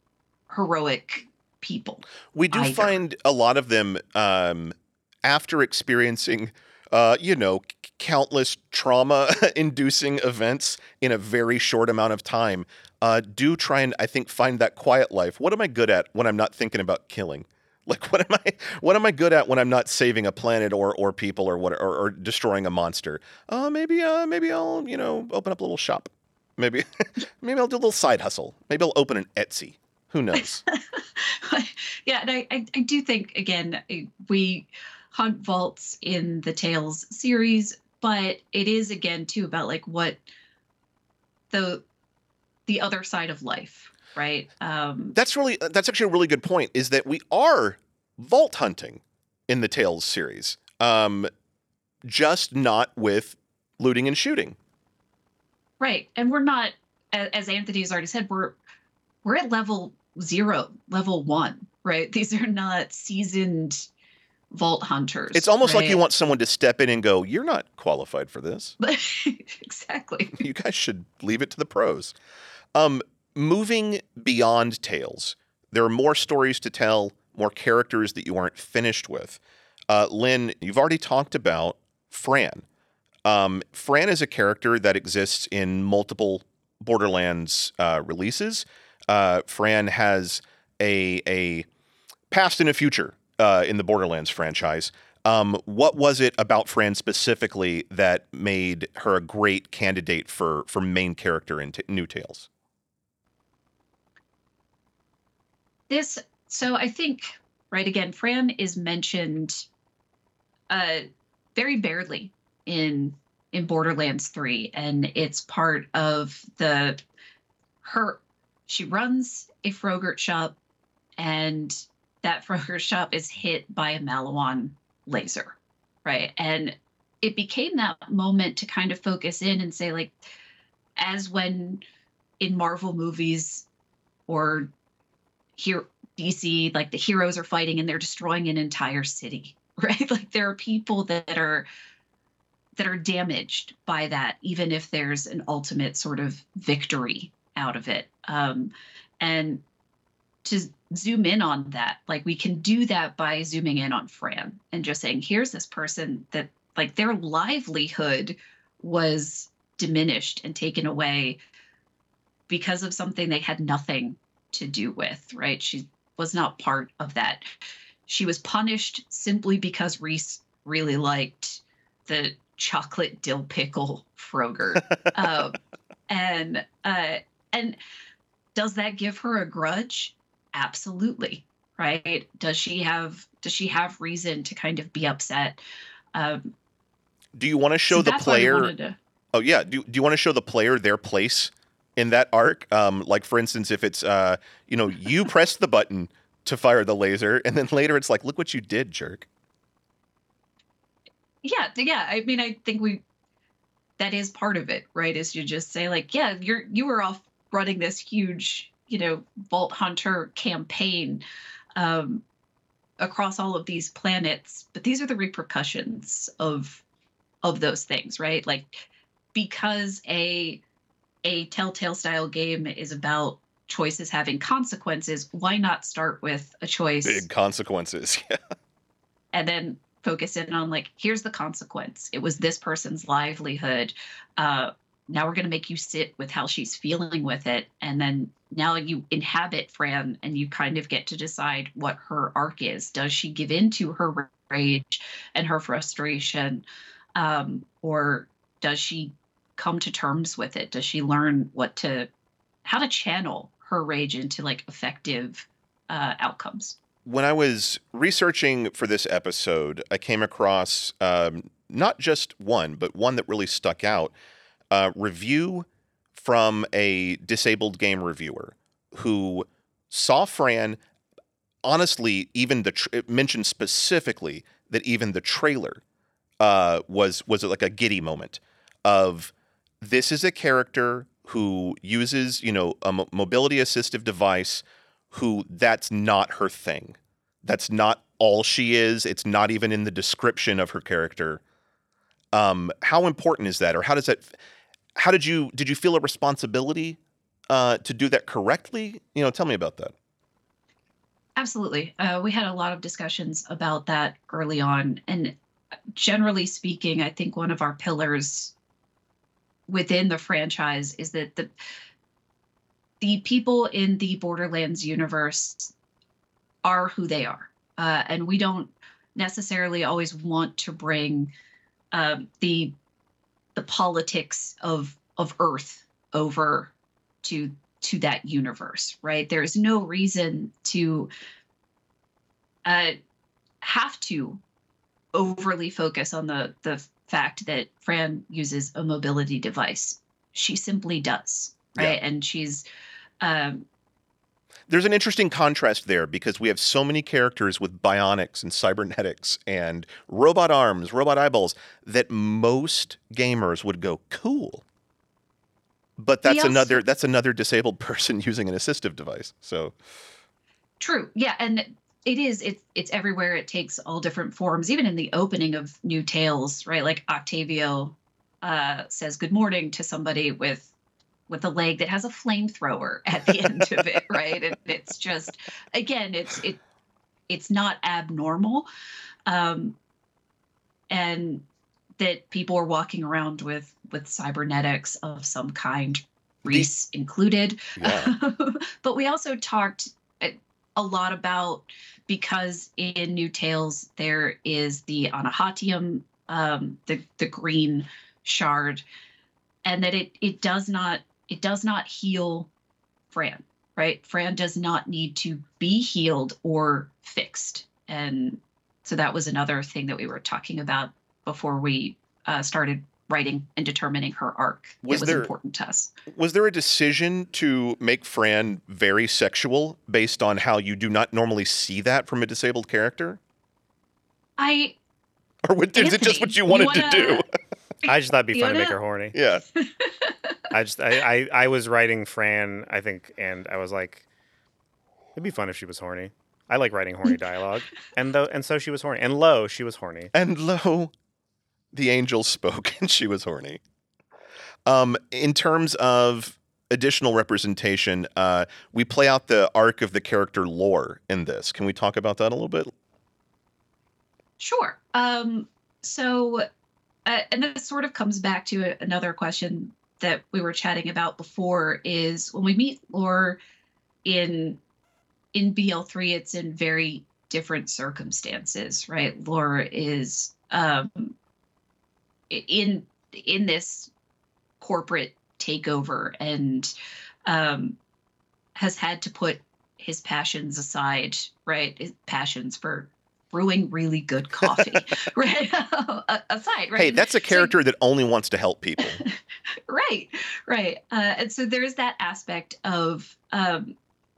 heroic people. We do either. find a lot of them, um, after experiencing, uh, you know, c- countless trauma-inducing events in a very short amount of time, uh, do try and, I think, find that quiet life. What am I good at when I'm not thinking about killing? Like, what am I what am I good at when I'm not saving a planet or or people or what or, or destroying a monster? Uh, maybe uh, maybe I'll, you know, open up a little shop. Maybe maybe I'll do a little side hustle. Maybe I'll open an Etsy. Who knows? Yeah, and I, I I do think, again, we hunt vaults in the Tales series, but it is, again, too, about like what the the other side of life. Right. Um, that's really that's actually a really good point, is that we are vault hunting in the Tales series, um, just not with looting and shooting. Right. And we're not, as Anthony has already said, we're we're at level zero, level one. Right. These are not seasoned vault hunters. It's almost right? like you want someone to step in and go, "You're not qualified for this." Exactly. You guys should leave it to the pros. Um, Moving beyond Tales, there are more stories to tell, more characters that you aren't finished with. Uh, Lynn, you've already talked about Fran. Um, Fran is a character that exists in multiple Borderlands uh, releases. Uh, Fran has a a past and a future uh, in the Borderlands franchise. Um, what was it about Fran specifically that made her a great candidate for for main character in t- New Tales? This, so I think, right, again, Fran is mentioned uh, very barely in in Borderlands three, and it's part of the her. She runs a Frogurt shop, and that Frogurt shop is hit by a Malawan laser, right? And it became that moment to kind of focus in and say, like, as when in Marvel movies or here D C, like the heroes are fighting and they're destroying an entire city, right? Like there are people that are that are damaged by that, even if there's an ultimate sort of victory out of it. Um, and to zoom in on that. Like we can do that by zooming in on Fran and just saying, here's this person that like their livelihood was diminished and taken away because of something they had nothing to do with, right? She was not part of that. She was punished simply because Reese really liked the chocolate dill pickle Frogurt. um, and uh, and does that give her a grudge? Absolutely, right? Does she have does she have reason to kind of be upset? Um, do you want to show so the that's why we player? wanted to- Oh yeah. Do do you want to show the player their place in that arc? Um, like for instance, if it's uh, you know, you press the button to fire the laser, and then later it's like, look what you did, jerk. Yeah, yeah. I mean, I think we that is part of it, right? Is you just say like, yeah, you're you were off running this huge, you know, Vault Hunter campaign um, across all of these planets, but these are the repercussions of of those things, right? Like because a a Telltale style game is about choices having consequences, why not start with a choice Big consequences. Yeah. and then focus in on like, here's the consequence. It was this person's livelihood. Uh, now we're going to make you sit with how she's feeling with it. And then now you inhabit Fran and you kind of get to decide what her arc is. Does she give in to her rage and her frustration? Um, or does she come to terms with it? Does she learn what to, how to channel her rage into like effective uh, outcomes? When I was researching for this episode, I came across um, not just one, but one that really stuck out. A review from a disabled game reviewer who saw Fran. Honestly, even the tra- it mentioned specifically that even the trailer uh, was was like a giddy moment of this is a character who uses, you know, a mo- mobility assistive device who that's not her thing. That's not all she is. It's not even in the description of her character. Um, how important is that? Or how does that, how did you, did you feel a responsibility uh, to do that correctly? You know, tell me about that. Absolutely. Uh, we had a lot of discussions about that early on. And generally speaking, I think one of our pillars within the franchise is that the the people in the Borderlands universe are who they are. Uh, and we don't necessarily always want to bring um, the the politics of of Earth over to to that universe, right? There is no reason to uh, have to overly focus on the the fact that Fran uses a mobility device. She simply does, right? Yeah. And she's um, There's an interesting contrast there because we have so many characters with bionics and cybernetics and robot arms, robot eyeballs that most gamers would go cool. But that's also- another that's another disabled person using an assistive device. So True. Yeah, and it is. It's it's everywhere. It takes all different forms. Even in the opening of New Tales, right? Like Octavio uh, says good morning to somebody with with a leg that has a flamethrower at the end of it, right? And it's just, again, it's it it's not abnormal, um, and that people are walking around with with cybernetics of some kind, Reese included. Yeah. But we also talked a lot about, because in New Tales there is the Anahatium, um, the the green shard, and that it it does not it does not heal Fran, right? Fran does not need to be healed or fixed, and so that was another thing that we were talking about before we uh, started writing and determining her arc. Was it was there- important to us. Was there a decision to make Fran very sexual based on how you do not normally see that from a disabled character? I Or what, is it just Anthony, what you you wanted wanna- to do? I just thought it'd be You fun to make wanna- her horny. Yeah. I just I, I I was writing Fran, I think, and I was like, it'd be fun if she was horny. I like writing horny dialogue, and though and so she was horny, and lo, she was horny. And lo, the angel spoke and she was horny. Um, in terms of additional representation. Uh, we play out the arc of the character lore in this. Can we talk about that a little bit? Sure. Um, so, uh, and this sort of comes back to a, another question that we were chatting about before, is when we meet Lore in in B L three, it's in very different circumstances, right? Lore is um, in in this corporate takeover and um, has had to put his passions aside, right? His passions for brewing really good coffee, right? aside, right? Hey, that's a character so, that only wants to help people. right, right. Uh, and so there's that aspect of um,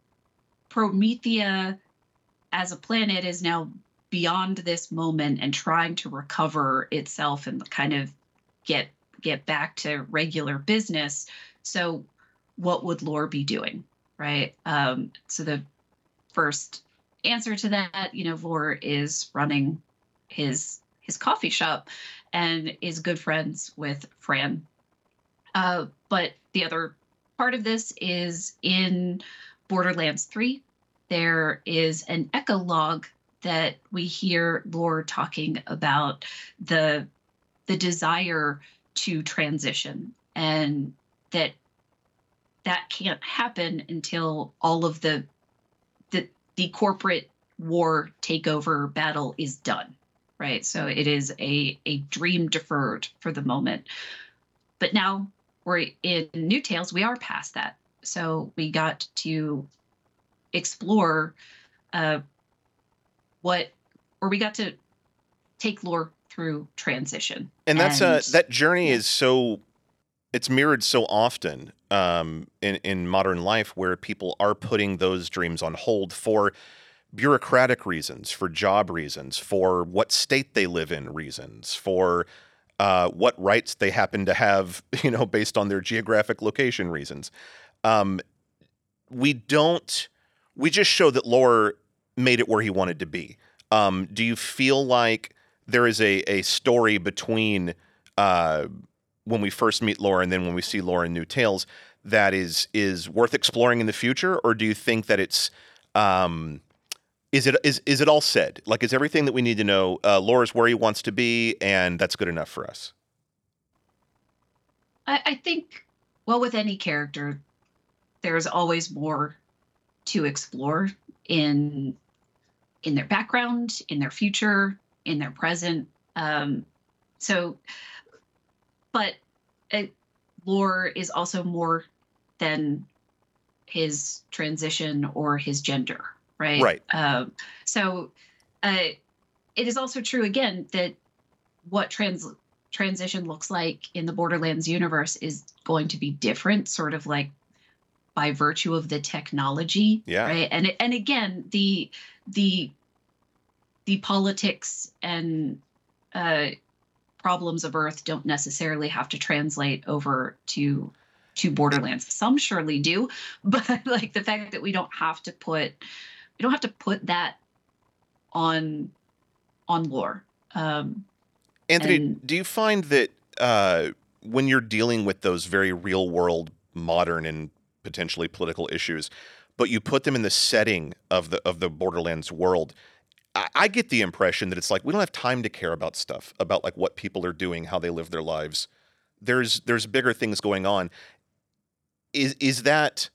Promethea as a planet is now beyond this moment and trying to recover itself and kind of get get back to regular business. So what would Lore be doing, right? Um, so the first answer to that, you know, Lore is running his his coffee shop and is good friends with Fran. Uh, but the other part of this is in Borderlands three, there is an echo log that we hear Lore talking about the the desire to transition, and that that can't happen until all of the the the corporate war takeover battle is done, right? So it is a a dream deferred for the moment. But now we're in New Tales, we are past that. So we got to explore uh, what, or we got to take Lore through transition. And that's and, uh, that journey yeah. is so, it's mirrored so often um, in, in modern life, where people are putting those dreams on hold for bureaucratic reasons, for job reasons, for what state they live in reasons, for uh, what rights they happen to have, you know, based on their geographic location reasons. Um, we don't, we just show that Lore made it where he wanted to be. Um, do you feel like there is a, a story between uh, when we first meet Lore and then when we see Lore in New Tales that is is worth exploring in the future? Or do you think that it's um, is it is is it all said? Like, is everything that we need to know? Uh, Lore is where he wants to be, and that's good enough for us. I, I think, well, with any character, there's always more to explore in in their background, in their future, in their present. Um, so, but uh, Lore is also more than his transition or his gender, right? Right. Um, so uh, it is also true, again, that what trans transition looks like in the Borderlands universe is going to be different, sort of like by virtue of the technology, yeah. right? And and again, the the the politics and uh, problems of Earth don't necessarily have to translate over to to Borderlands. Some surely do, but like the fact that we don't have to put we don't have to put that on on Lore. Um, Anthony, and, do you find that uh, when you're dealing with those very real world, modern and potentially political issues, but you put them in the setting of the of the Borderlands world, I, I get the impression that it's like we don't have time to care about stuff about like what people are doing, how they live their lives. There's there's bigger things going on. Is is that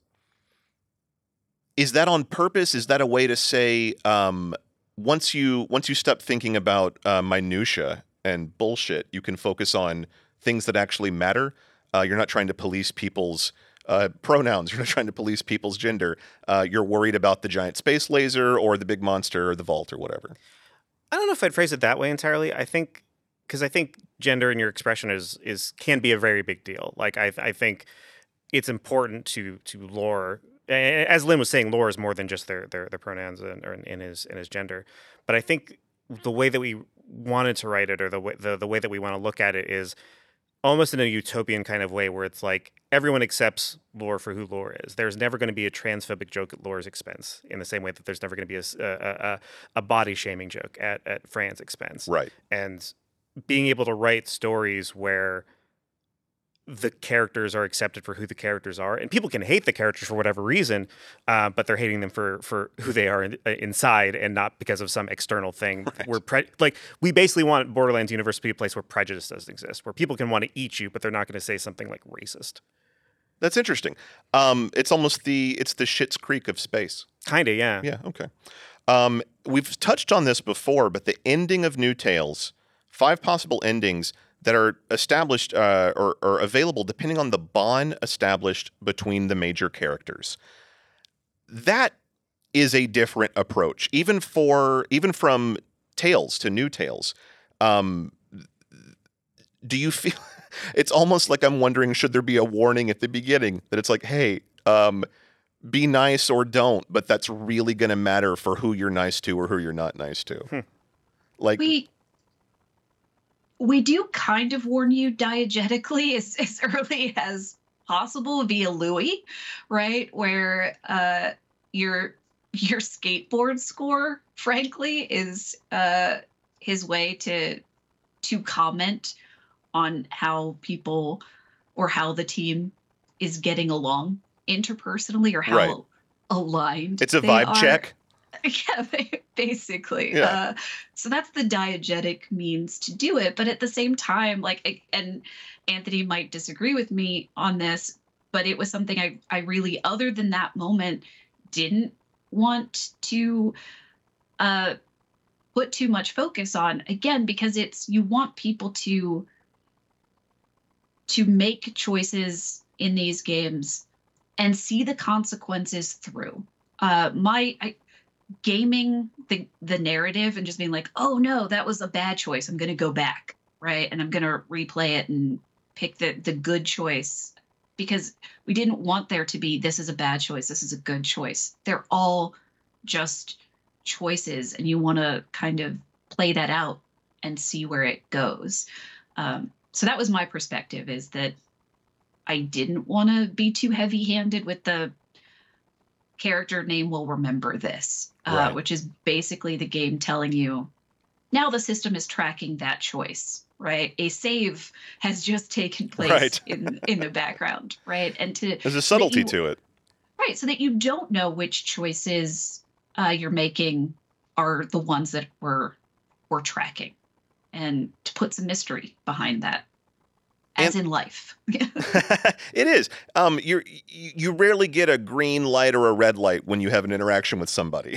is that on purpose? Is that a way to say um, once you once you stop thinking about uh, minutia and bullshit, you can focus on things that actually matter? Uh, you're not trying to police people's uh, pronouns. You're not trying to police people's gender. Uh, you're worried about the giant space laser or the big monster or the vault or whatever. I don't know if I'd phrase it that way entirely. I think because I think gender in your expression is is can be a very big deal. Like I I think it's important to to Lore. As Lynn was saying, Lore is more than just their their, their pronouns and or in his in his gender. But I think the way that we wanted to write it, or the way the, the way that we want to look at it, is almost in a utopian kind of way, where it's like everyone accepts Lore for who Lore is. There's never going to be a transphobic joke at Lore's expense, in the same way that there's never going to be a, a, a, a body shaming joke at, at Fran's expense. Right. And being able to write stories where the characters are accepted for who the characters are, and people can hate the characters for whatever reason, uh, but they're hating them for for who they are in, uh, inside, and not because of some external thing. Right. We're pre- like we basically want Borderlands universe to be a place where prejudice doesn't exist, where people can want to eat you, but they're not going to say something like racist. That's interesting. Um, it's almost the it's the Schitt's Creek of space. Kinda, yeah. Yeah. Okay. Um, we've touched on this before, but the ending of New Tales, five possible endings that are established uh, or, or available depending on the bond established between the major characters. That is a different approach, even for even from Tales to New Tales. Um, do you feel? It's almost like I'm wondering, should there be a warning at the beginning that it's like, hey, um, be nice or don't, but that's really going to matter for who you're nice to or who you're not nice to. Hmm. Like we we do kind of warn you diegetically as, as early as possible via Louis, right? Where uh, your your skateboard score, frankly, is uh, his way to to comment on how people or how the team is getting along interpersonally, or how Right. aligned it's a they vibe are. check. Yeah, basically. Yeah. Uh, so that's the diegetic means to do it. But at the same time, like, and Anthony might disagree with me on this, but it was something I, I really, other than that moment, didn't want to uh, put too much focus on. Again, because it's, you want people to, to make choices in these games and see the consequences through. Uh, my, I, gaming the the narrative and just being like, oh no, that was a bad choice, I'm going to go back, right? And I'm going to replay it and pick the the good choice, because we didn't want there to be, this is a bad choice, this is a good choice. They're all just choices, and you want to kind of play that out and see where it goes. Um, so that was my perspective, is that I didn't want to be too heavy-handed with the character name will remember this, uh, Right. which is basically the game telling you, now the system is tracking that choice, right? A save has just taken place Right. in in the background, right? And to There's a subtlety you- to it. right, so that you don't know which choices uh, you're making are the ones that we're we're tracking, and to put some mystery behind that, as And- in life. It is. Um, you're, you you rarely get a green light or a red light when you have an interaction with somebody.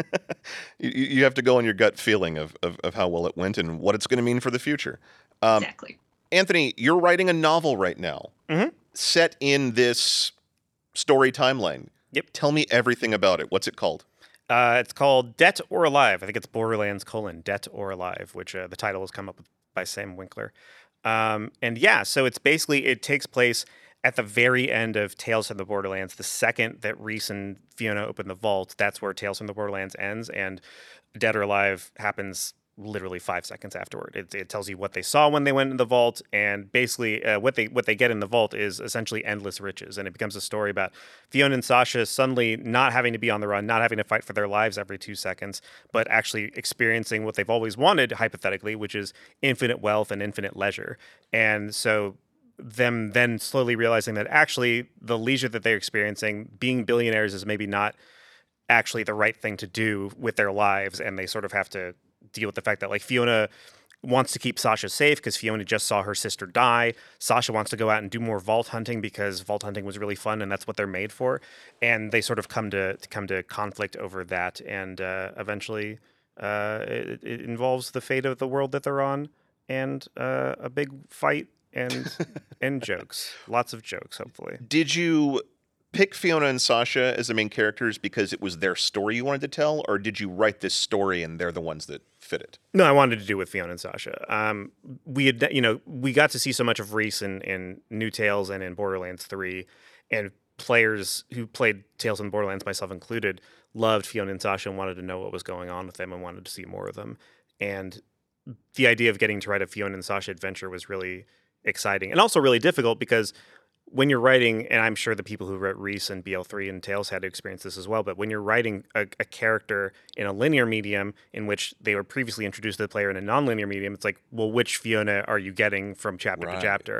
you, you have to go on your gut feeling of, of, of how well it went and what it's going to mean for the future. Um, Exactly. Anthony, you're writing a novel right now, Mhm. set in this story timeline. Yep. Tell me everything about it. What's it called? Uh, it's called Debt or Alive. I think it's Borderlands colon Debt or Alive, which uh, the title has come up with by Sam Winkler. Um, and yeah, so it's basically, it takes place at the very end of Tales from the Borderlands. The second that Reese and Fiona open the vault, that's where Tales from the Borderlands ends, and Dead or Alive happens literally five seconds afterward. It, it tells you what they saw when they went in the vault, and basically uh, what they what they get in the vault is essentially endless riches, and it becomes a story about Fiona and Sasha suddenly not having to be on the run, not having to fight for their lives every two seconds, but actually experiencing what they've always wanted, hypothetically, which is infinite wealth and infinite leisure. And so them then slowly realizing that actually the leisure that they're experiencing, being billionaires, is maybe not actually the right thing to do with their lives, and they sort of have to deal with the fact that, like, Fiona wants to keep Sasha safe because Fiona just saw her sister die. Sasha wants to go out and do more vault hunting because vault hunting was really fun and that's what they're made for. And they sort of come to, to come to conflict over that, and uh, eventually uh, it, it involves the fate of the world that they're on, and uh, a big fight and and jokes, lots of jokes, hopefully. Did you pick Fiona and Sasha as the main characters because it was their story you wanted to tell, or did you write this story and they're the ones that fit it? No, I wanted to do with Fiona and Sasha. Um, we had, you know, we got to see so much of Reese in, in New Tales and in Borderlands three, and players who played Tales and Borderlands, myself included, loved Fiona and Sasha and wanted to know what was going on with them and wanted to see more of them. And the idea of getting to write a Fiona and Sasha adventure was really exciting, and also really difficult, because when you're writing, and I'm sure the people who wrote Reese and B L three and Tales had to experience this as well, but when you're writing a, a character in a linear medium in which they were previously introduced to the player in a non-linear medium, it's like, well, which Fiona are you getting from chapter Right. to chapter?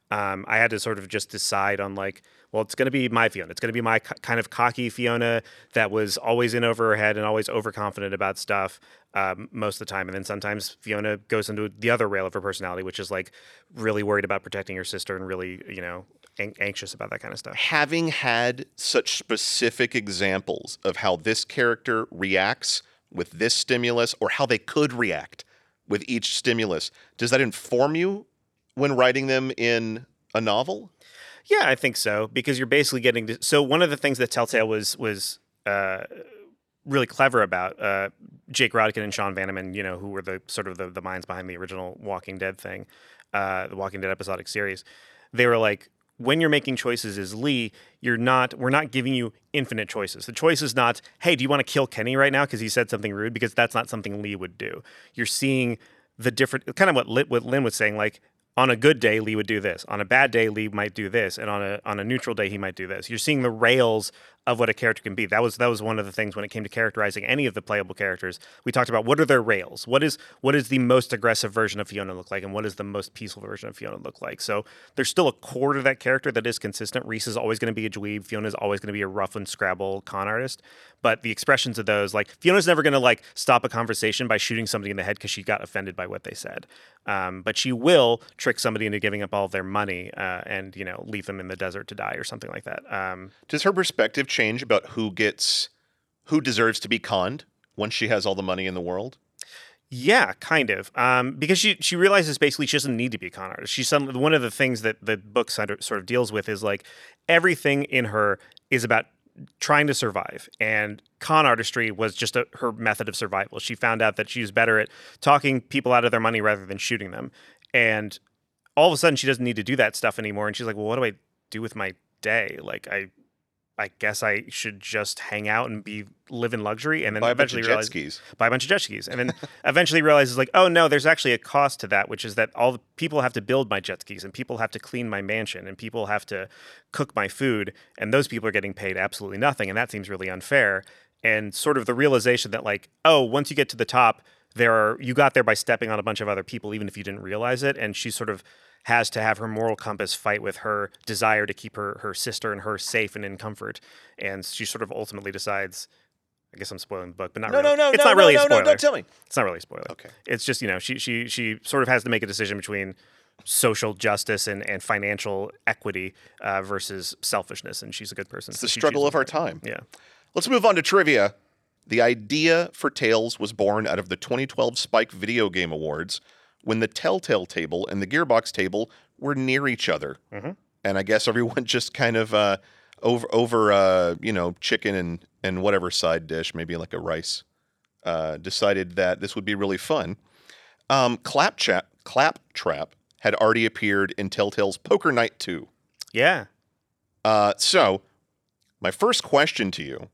Um, I had to sort of just decide on like, well, it's going to be my Fiona. It's going to be my co- kind of cocky Fiona that was always in over her head and always overconfident about stuff um, most of the time. And then sometimes Fiona goes into the other rail of her personality, which is like really worried about protecting her sister and really, you know, an- anxious about that kind of stuff. Having had such specific examples of how this character reacts with this stimulus or how they could react with each stimulus, does that inform you when writing them in a novel? Yeah, I think so, because you're basically getting to, so one of the things that Telltale was was uh, really clever about, uh, Jake Rodkin and Sean Vanneman, you know, who were the sort of the, the minds behind the original Walking Dead thing, uh, the Walking Dead episodic series, they were like, when you're making choices as Lee, you're not, we're not giving you infinite choices. The choice is not, hey, do you want to kill Kenny right now because he said something rude? Because that's not something Lee would do. You're seeing the different, kind of what, Lit, what Lynn was saying, like, on a good day, Lee would do this. On a bad day, Lee might do this, and on a on a neutral day, he might do this. You're seeing the rails of what a character can be. That was that was one of the things when it came to characterizing any of the playable characters. We talked about what are their rails. What is what is the most aggressive version of Fiona look like, and what is the most peaceful version of Fiona look like? So there's still a core to that character that is consistent. Reese is always going to be a dweeb. Fiona's always going to be a rough and scrabble con artist. But the expressions of those, like Fiona's never going to like stop a conversation by shooting somebody in the head because she got offended by what they said. Um, but she will trick somebody into giving up all of their money uh, and, you know, leave them in the desert to die or something like that. Um, Does her perspective change about who gets, who deserves to be conned once she has all the money in the world? Yeah, kind of. Um, because she she realizes basically she doesn't need to be a con artist. She's some, one of the things that the book sort of sort of deals with is like everything in her is about trying to survive, and con artistry was just a, her method of survival. She found out that she was better at talking people out of their money rather than shooting them, and all of a sudden she doesn't need to do that stuff anymore. And she's like, well, what do I do with my day? Like, I I guess I should just hang out and be live in luxury, and then Buy a bunch eventually of jet realize skis. buy a bunch of jet skis, and then eventually realizes like, oh no, there's actually a cost to that, which is that all the people have to build my jet skis, and people have to clean my mansion, and people have to cook my food, and those people are getting paid absolutely nothing, and that seems really unfair. And sort of the realization that like, oh, once you get to the top, there are you got there by stepping on a bunch of other people, even if you didn't realize it, and she sort of has to have her moral compass fight with her desire to keep her, her sister and her safe and in comfort. And she sort of ultimately decides, I guess I'm spoiling the book, but not No, really. no, no, it's no, not really no, a spoiler. no, don't tell me. It's not really a spoiler. Okay. It's just, you know, she she she sort of has to make a decision between social justice and, and financial equity uh, versus selfishness, and she's a good person. It's so the she struggle chooses of our that. time. Yeah. Let's move on to trivia. The idea for Tales was born out of the twenty twelve Spike Video Game Awards when the Telltale table and the Gearbox table were near each other. Mm-hmm. And I guess everyone just kind of uh, over, over uh, you know, chicken and, and whatever side dish, maybe like a rice, uh, decided that this would be really fun. Um, Claptrap, Claptrap had already appeared in Telltale's Poker Night two. Yeah. Uh, so, my first question to you,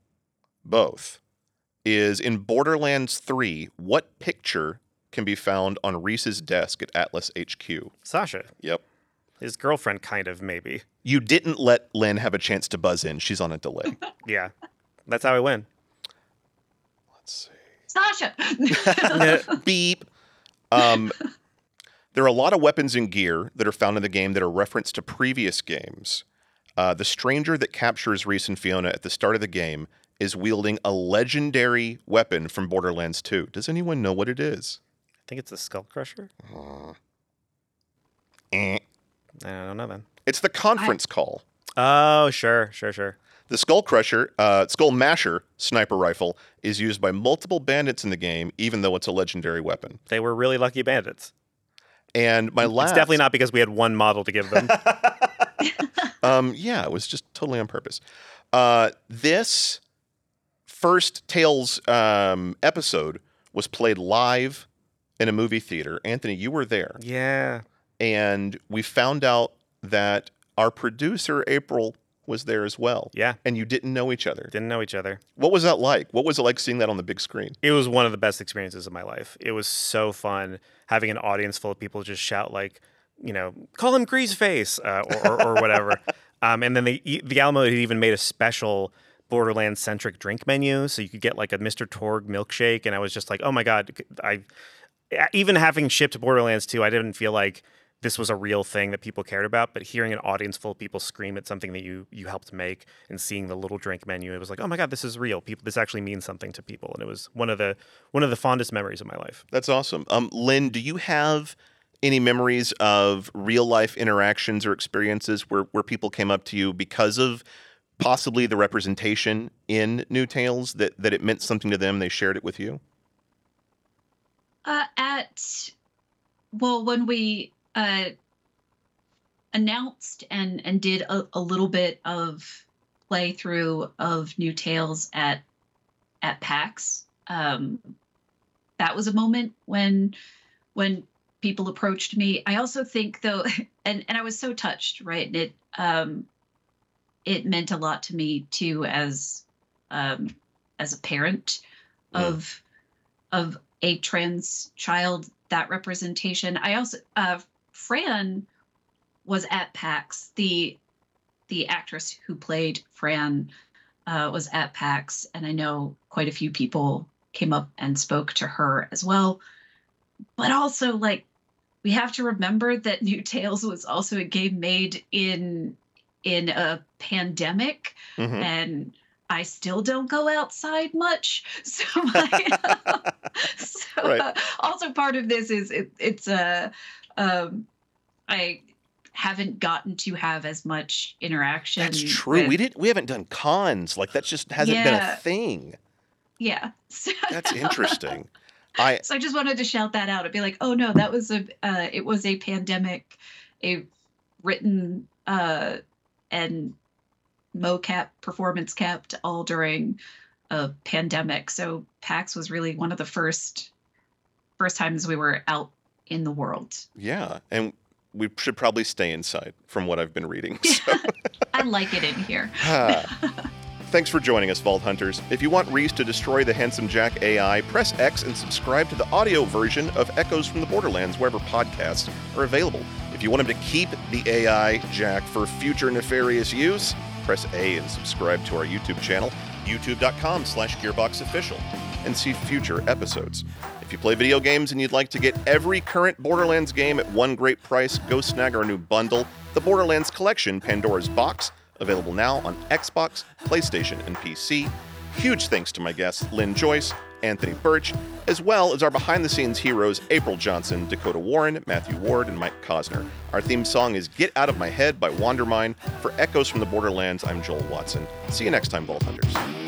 both, is in Borderlands three, what picture can be found on Reese's desk at Atlas H Q? Sasha. Yep. His girlfriend, kind of, maybe. You didn't let Lynn have a chance to buzz in. She's on a delay. Yeah. That's how I win. Let's Sasha. see. Beep. Um, there are a lot of weapons and gear that are found in the game that are referenced to previous games. Uh, the stranger that captures Reese and Fiona at the start of the game is wielding a legendary weapon from Borderlands two. Does anyone know what it is? I think it's the Skull Crusher. Uh, eh. I don't know then. It's the conference call. Oh, sure, sure, sure. The Skull Crusher, uh, Skull Masher sniper rifle is used by multiple bandits in the game, even though it's a legendary weapon. They were really lucky bandits. And my last... It's definitely not because we had one model to give them. um, yeah, it was just totally on purpose. Uh, this first Tales um, episode was played live in a movie theater. Anthony, you were there. Yeah. And we found out that our producer, April, was there as well. Yeah. And you didn't know each other. Didn't know each other. What was that like? What was it like seeing that on the big screen? It was one of the best experiences of my life. It was so fun having an audience full of people just shout like, you know, call him Greaseface uh, or, or, or whatever. um, and then they, the Alamo had even made a special Borderlands-centric drink menu, so you could get like a Mister Torg milkshake. And I was just like, oh my God. I even having shipped Borderlands two, I didn't feel like this was a real thing that people cared about. But hearing an audience full of people scream at something that you you helped make and seeing the little drink menu, it was like, oh my God, this is real. People, this actually means something to people. And it was one of the one of the fondest memories of my life. That's awesome. Um, Lynn, do you have any memories of real life interactions or experiences where, where people came up to you because of possibly the representation in New Tales, that, that it meant something to them, they shared it with you? Uh, at, well, when we uh, announced and, and did a, a little bit of playthrough of New Tales at, at PAX, um, that was a moment when, when people approached me. I also think though, and, and I was so touched, right? And it, um, it meant a lot to me too, as, um, as a parent Mm. of, of a trans child, that representation. I also, uh, Fran was at PAX. The, the actress who played Fran, uh, was at PAX, and I know quite a few people came up and spoke to her as well. But also, like, we have to remember that New Tales was also a game made in in a pandemic, Mm-hmm. and I still don't go outside much. So, my, so Right. uh, also part of this is it, it's a uh, um, I haven't gotten to have as much interaction. That's true. with- We didn't. We haven't done cons. Like that just hasn't been a Yeah. thing. Yeah. So, That's interesting. I so I just wanted to shout that out and be like, oh no, that was a uh, it was a pandemic, a written uh, and mocap performance kept all during a pandemic. So PAX was really one of the first first times we were out in the world. yeah, and we should probably stay inside from what I've been reading. So. I like it in here. Ah. Thanks for joining us, Vault Hunters. If you want Reese to destroy the Handsome Jack A I, press X and subscribe to the audio version of Echoes from the Borderlands wherever podcasts are available. If you want him to keep the A I Jack for future nefarious use, press A and subscribe to our YouTube channel, youtube.com slash gearboxofficial, and see future episodes. If you play video games and you'd like to get every current Borderlands game at one great price, go snag our new bundle, the Borderlands Collection Pandora's Box, available now on Xbox, PlayStation, and P C. Huge thanks to my guests Lynn Joyce, Anthony Birch, as well as our behind-the-scenes heroes April Johnson, Dakota Warren, Matthew Ward, and Mike Cosner. Our theme song is Get Out of My Head by Wandermine. For Echoes from the Borderlands, I'm Joel Watson. See you next time, Vault Hunters.